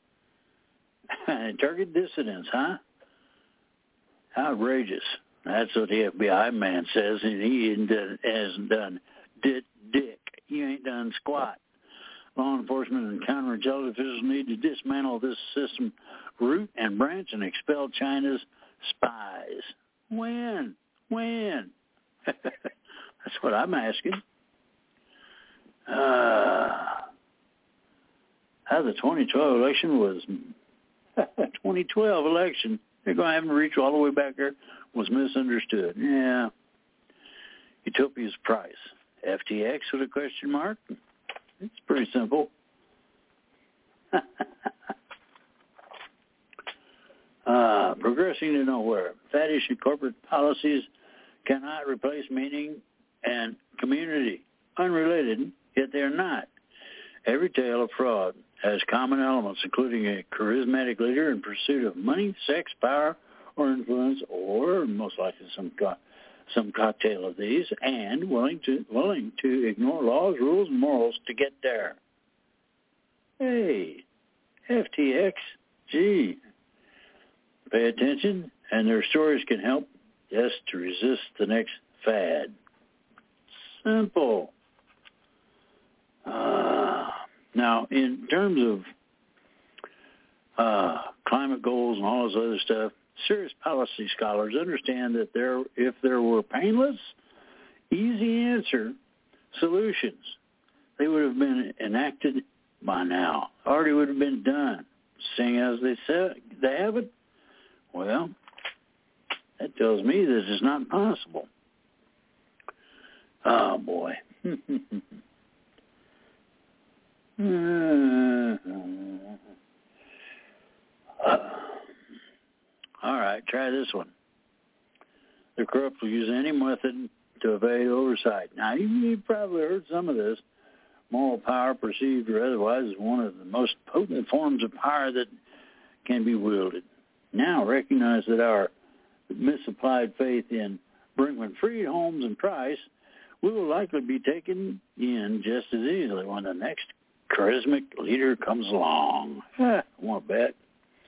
Target dissidents, huh? Outrageous. That's what the FBI man says, and he hasn't done dick. You ain't done squat. Law enforcement and counterintelligence officials need to dismantle this system root and branch and expel China's spies. When? That's what I'm asking. How the 2012 election was 2012 election. They're going to have to reach all the way back there. Was misunderstood. Yeah. Utopia's price. FTX with a question mark? It's pretty simple. Progressing to nowhere. Faddish corporate policies cannot replace meaning and community. Unrelated, yet they're not. Every tale of fraud has common elements, including a charismatic leader in pursuit of money, sex, power, or influence, or most likely some cocktail of these, and willing to ignore laws, rules, and morals to get there. Hey, FTX, gee. Pay attention, and their stories can help, yes, to resist the next fad. Simple. Now, in terms of climate goals and all this other stuff, serious policy scholars understand that if there were painless, easy answer solutions, they would have been enacted by now. Already would have been done. Seeing as they said they haven't, well, that tells me this is not possible. Oh, boy. All right, try this one. The corrupt will use any method to evade oversight. Now, you've probably heard some of this. Moral power, perceived or otherwise, is one of the most potent forms of power that can be wielded. Now, recognize that our misapplied faith in Brinkman-Fried, Holmes, and Price will likely be taken in just as easily when the next charismatic leader comes along. I want to bet.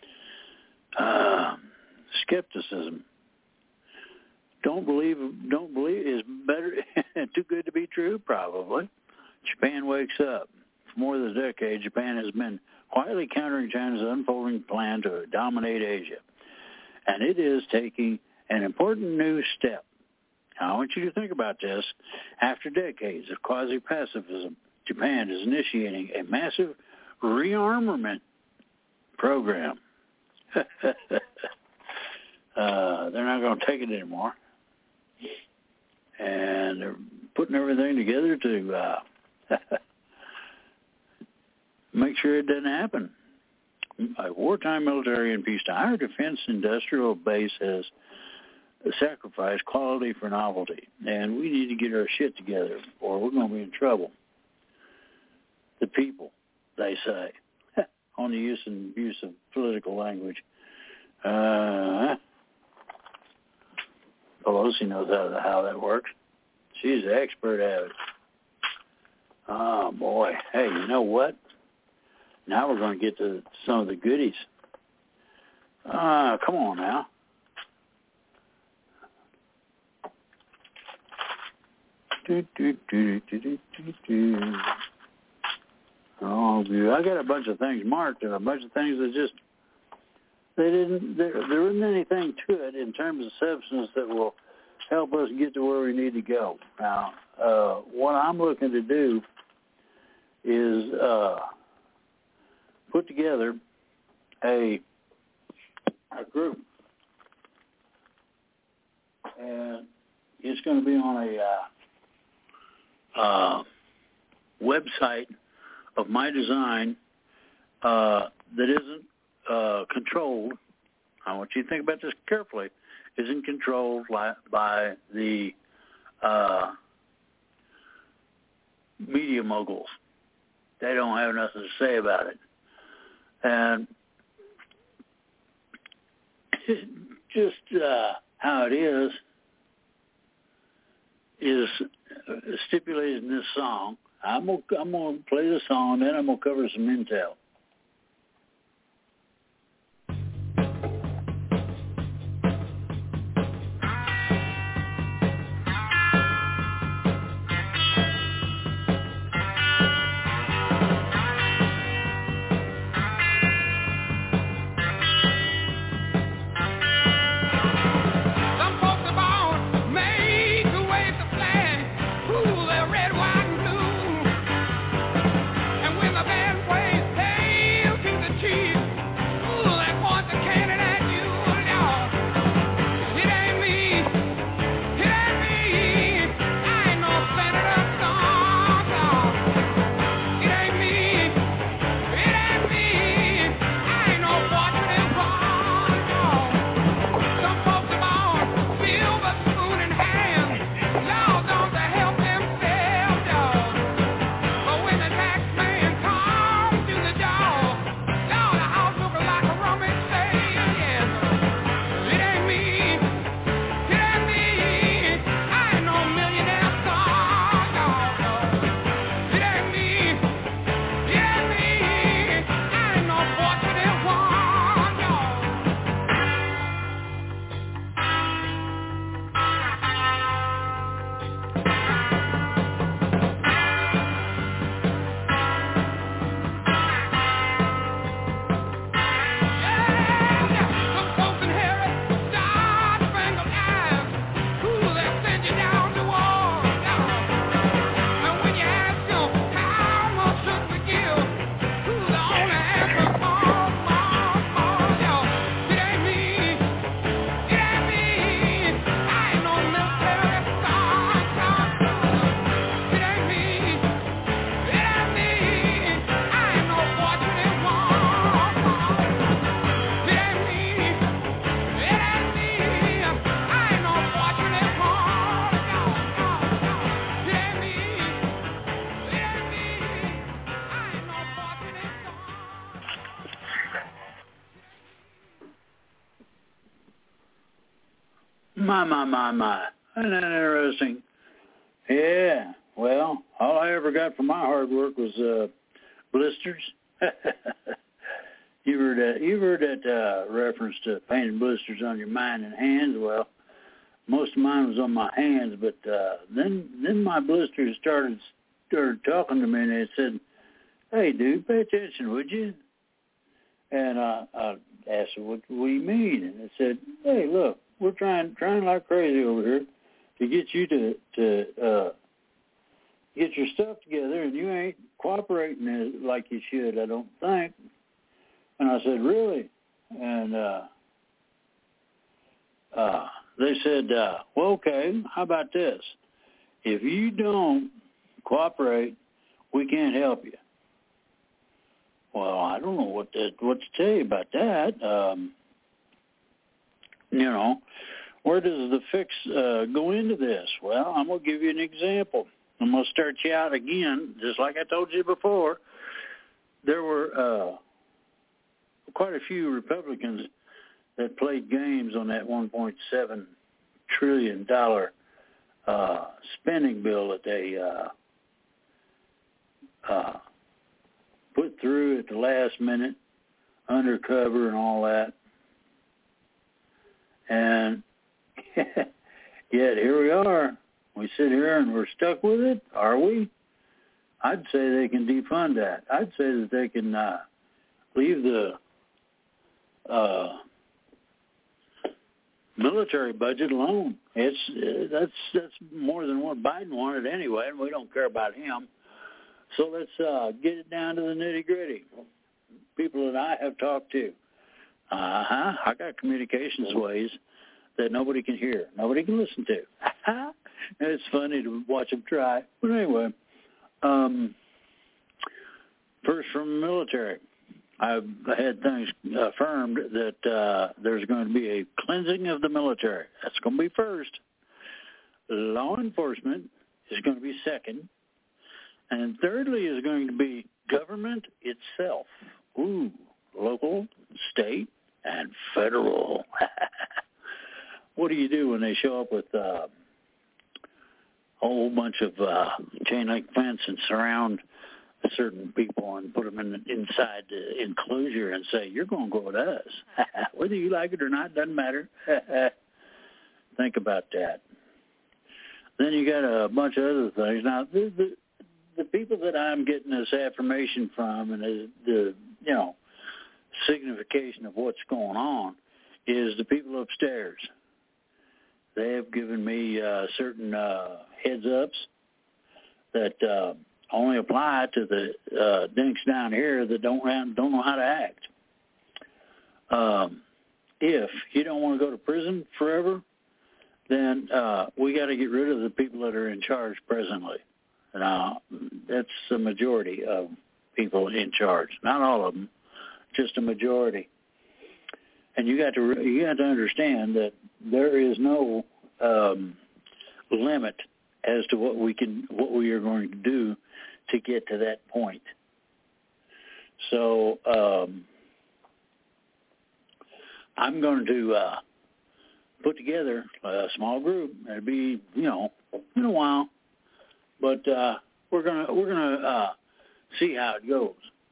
Skepticism. Don't believe is better. Too good to be true, probably. Japan wakes up. For more than a decade, Japan has been quietly countering China's unfolding plan to dominate Asia. And it is taking an important new step. Now, I want you to think about this. After decades of quasi-pacifism, Japan is initiating a massive rearmament program. They're not going to take it anymore. And they're putting everything together to make sure it doesn't happen. Like wartime, military, and peacetime, our defense industrial base has sacrificed quality for novelty, and we need to get our shit together, or we're going to be in trouble. The people, they say, on the use and abuse of political language. Pelosi knows how that works. She's an expert at it. Oh, boy. Hey, you know what? Now we're going to get to some of the goodies. Come on now. Oh, I got a bunch of things marked and a bunch of things that just there isn't anything to it in terms of substance that will help us get to where we need to go. Now, what I'm looking to do is put together a group and it's going to be on a website of my design that isn't controlled. I want you to think about this carefully. Isn't controlled by the media moguls. They don't have nothing to say about it. And just how it is stipulated in this song. I'm gonna play the song, then I'm gonna cover some intel. My. Isn't that interesting? Yeah. Well, all I ever got from my hard work was blisters. You've heard that reference to painting blisters on your mind and hands. Well, most of mine was on my hands, but then my blisters started talking to me, and they said, "Hey, dude, pay attention, would you?" And I asked them, what do you mean? And they said, "Hey, look, we're trying like crazy over here to get you to get your stuff together, and you ain't cooperating like you should, I don't think." And I said, "Really?" And they said, "Well, okay, how about this? If you don't cooperate, we can't help you." Well, I don't know what to tell you about that. Where does the fix go into this? Well, I'm going to give you an example. I'm going to start you out again, just like I told you before. There were quite a few Republicans that played games on that $1.7 trillion spending bill that they put through at the last minute, undercover and all that. And yet here we are. We sit here and we're stuck with it, are we? I'd say they can defund that. I'd say that they can leave the military budget alone. That's more than what Biden wanted anyway, and we don't care about him. So let's get it down to the nitty-gritty. People that I have talked to, I got communications ways that nobody can hear, nobody can listen to. It's funny to watch them try. But anyway, first from the military. I've had things affirmed that there's going to be a cleansing of the military. That's going to be first. Law enforcement is going to be second. And thirdly is going to be government itself. Ooh, local, state, and federal. What do you do when they show up with a whole bunch of chain link fence and surround certain people and put them inside the enclosure and say, you're going to go with us. Whether you like it or not, doesn't matter. Think about that. Then you got a bunch of other things. Now, the people that I'm getting this affirmation from and the signification of what's going on is the people upstairs. They have given me certain heads-ups that only apply to the dinks down here that don't know how to act. If you don't want to go to prison forever, then we got to get rid of the people that are in charge presently. Now, that's the majority of people in charge. Not all of them, just a majority. And you got to understand that there is no limit as to what we are going to do to get to that point. So I'm going to put together a small group. It'll be in a while, but we're gonna see how it goes.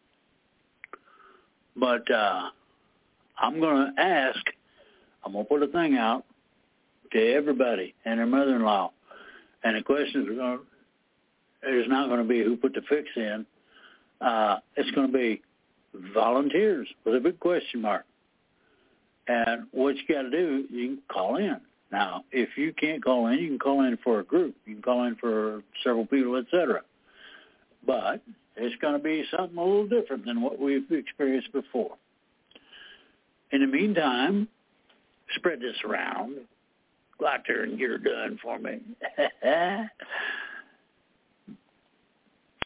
But I'm going to ask. I'm going to put a thing out to everybody and their mother-in-law, and the questions there's not going to be who put the fix in. It's going to be volunteers with a big question mark. And what you got to do, you can call in. Now, if you can't call in, you can call in for a group. You can call in for several people, etc. But it's going to be something a little different than what we've experienced before. In the meantime, spread this around. Go out there and get her done for me.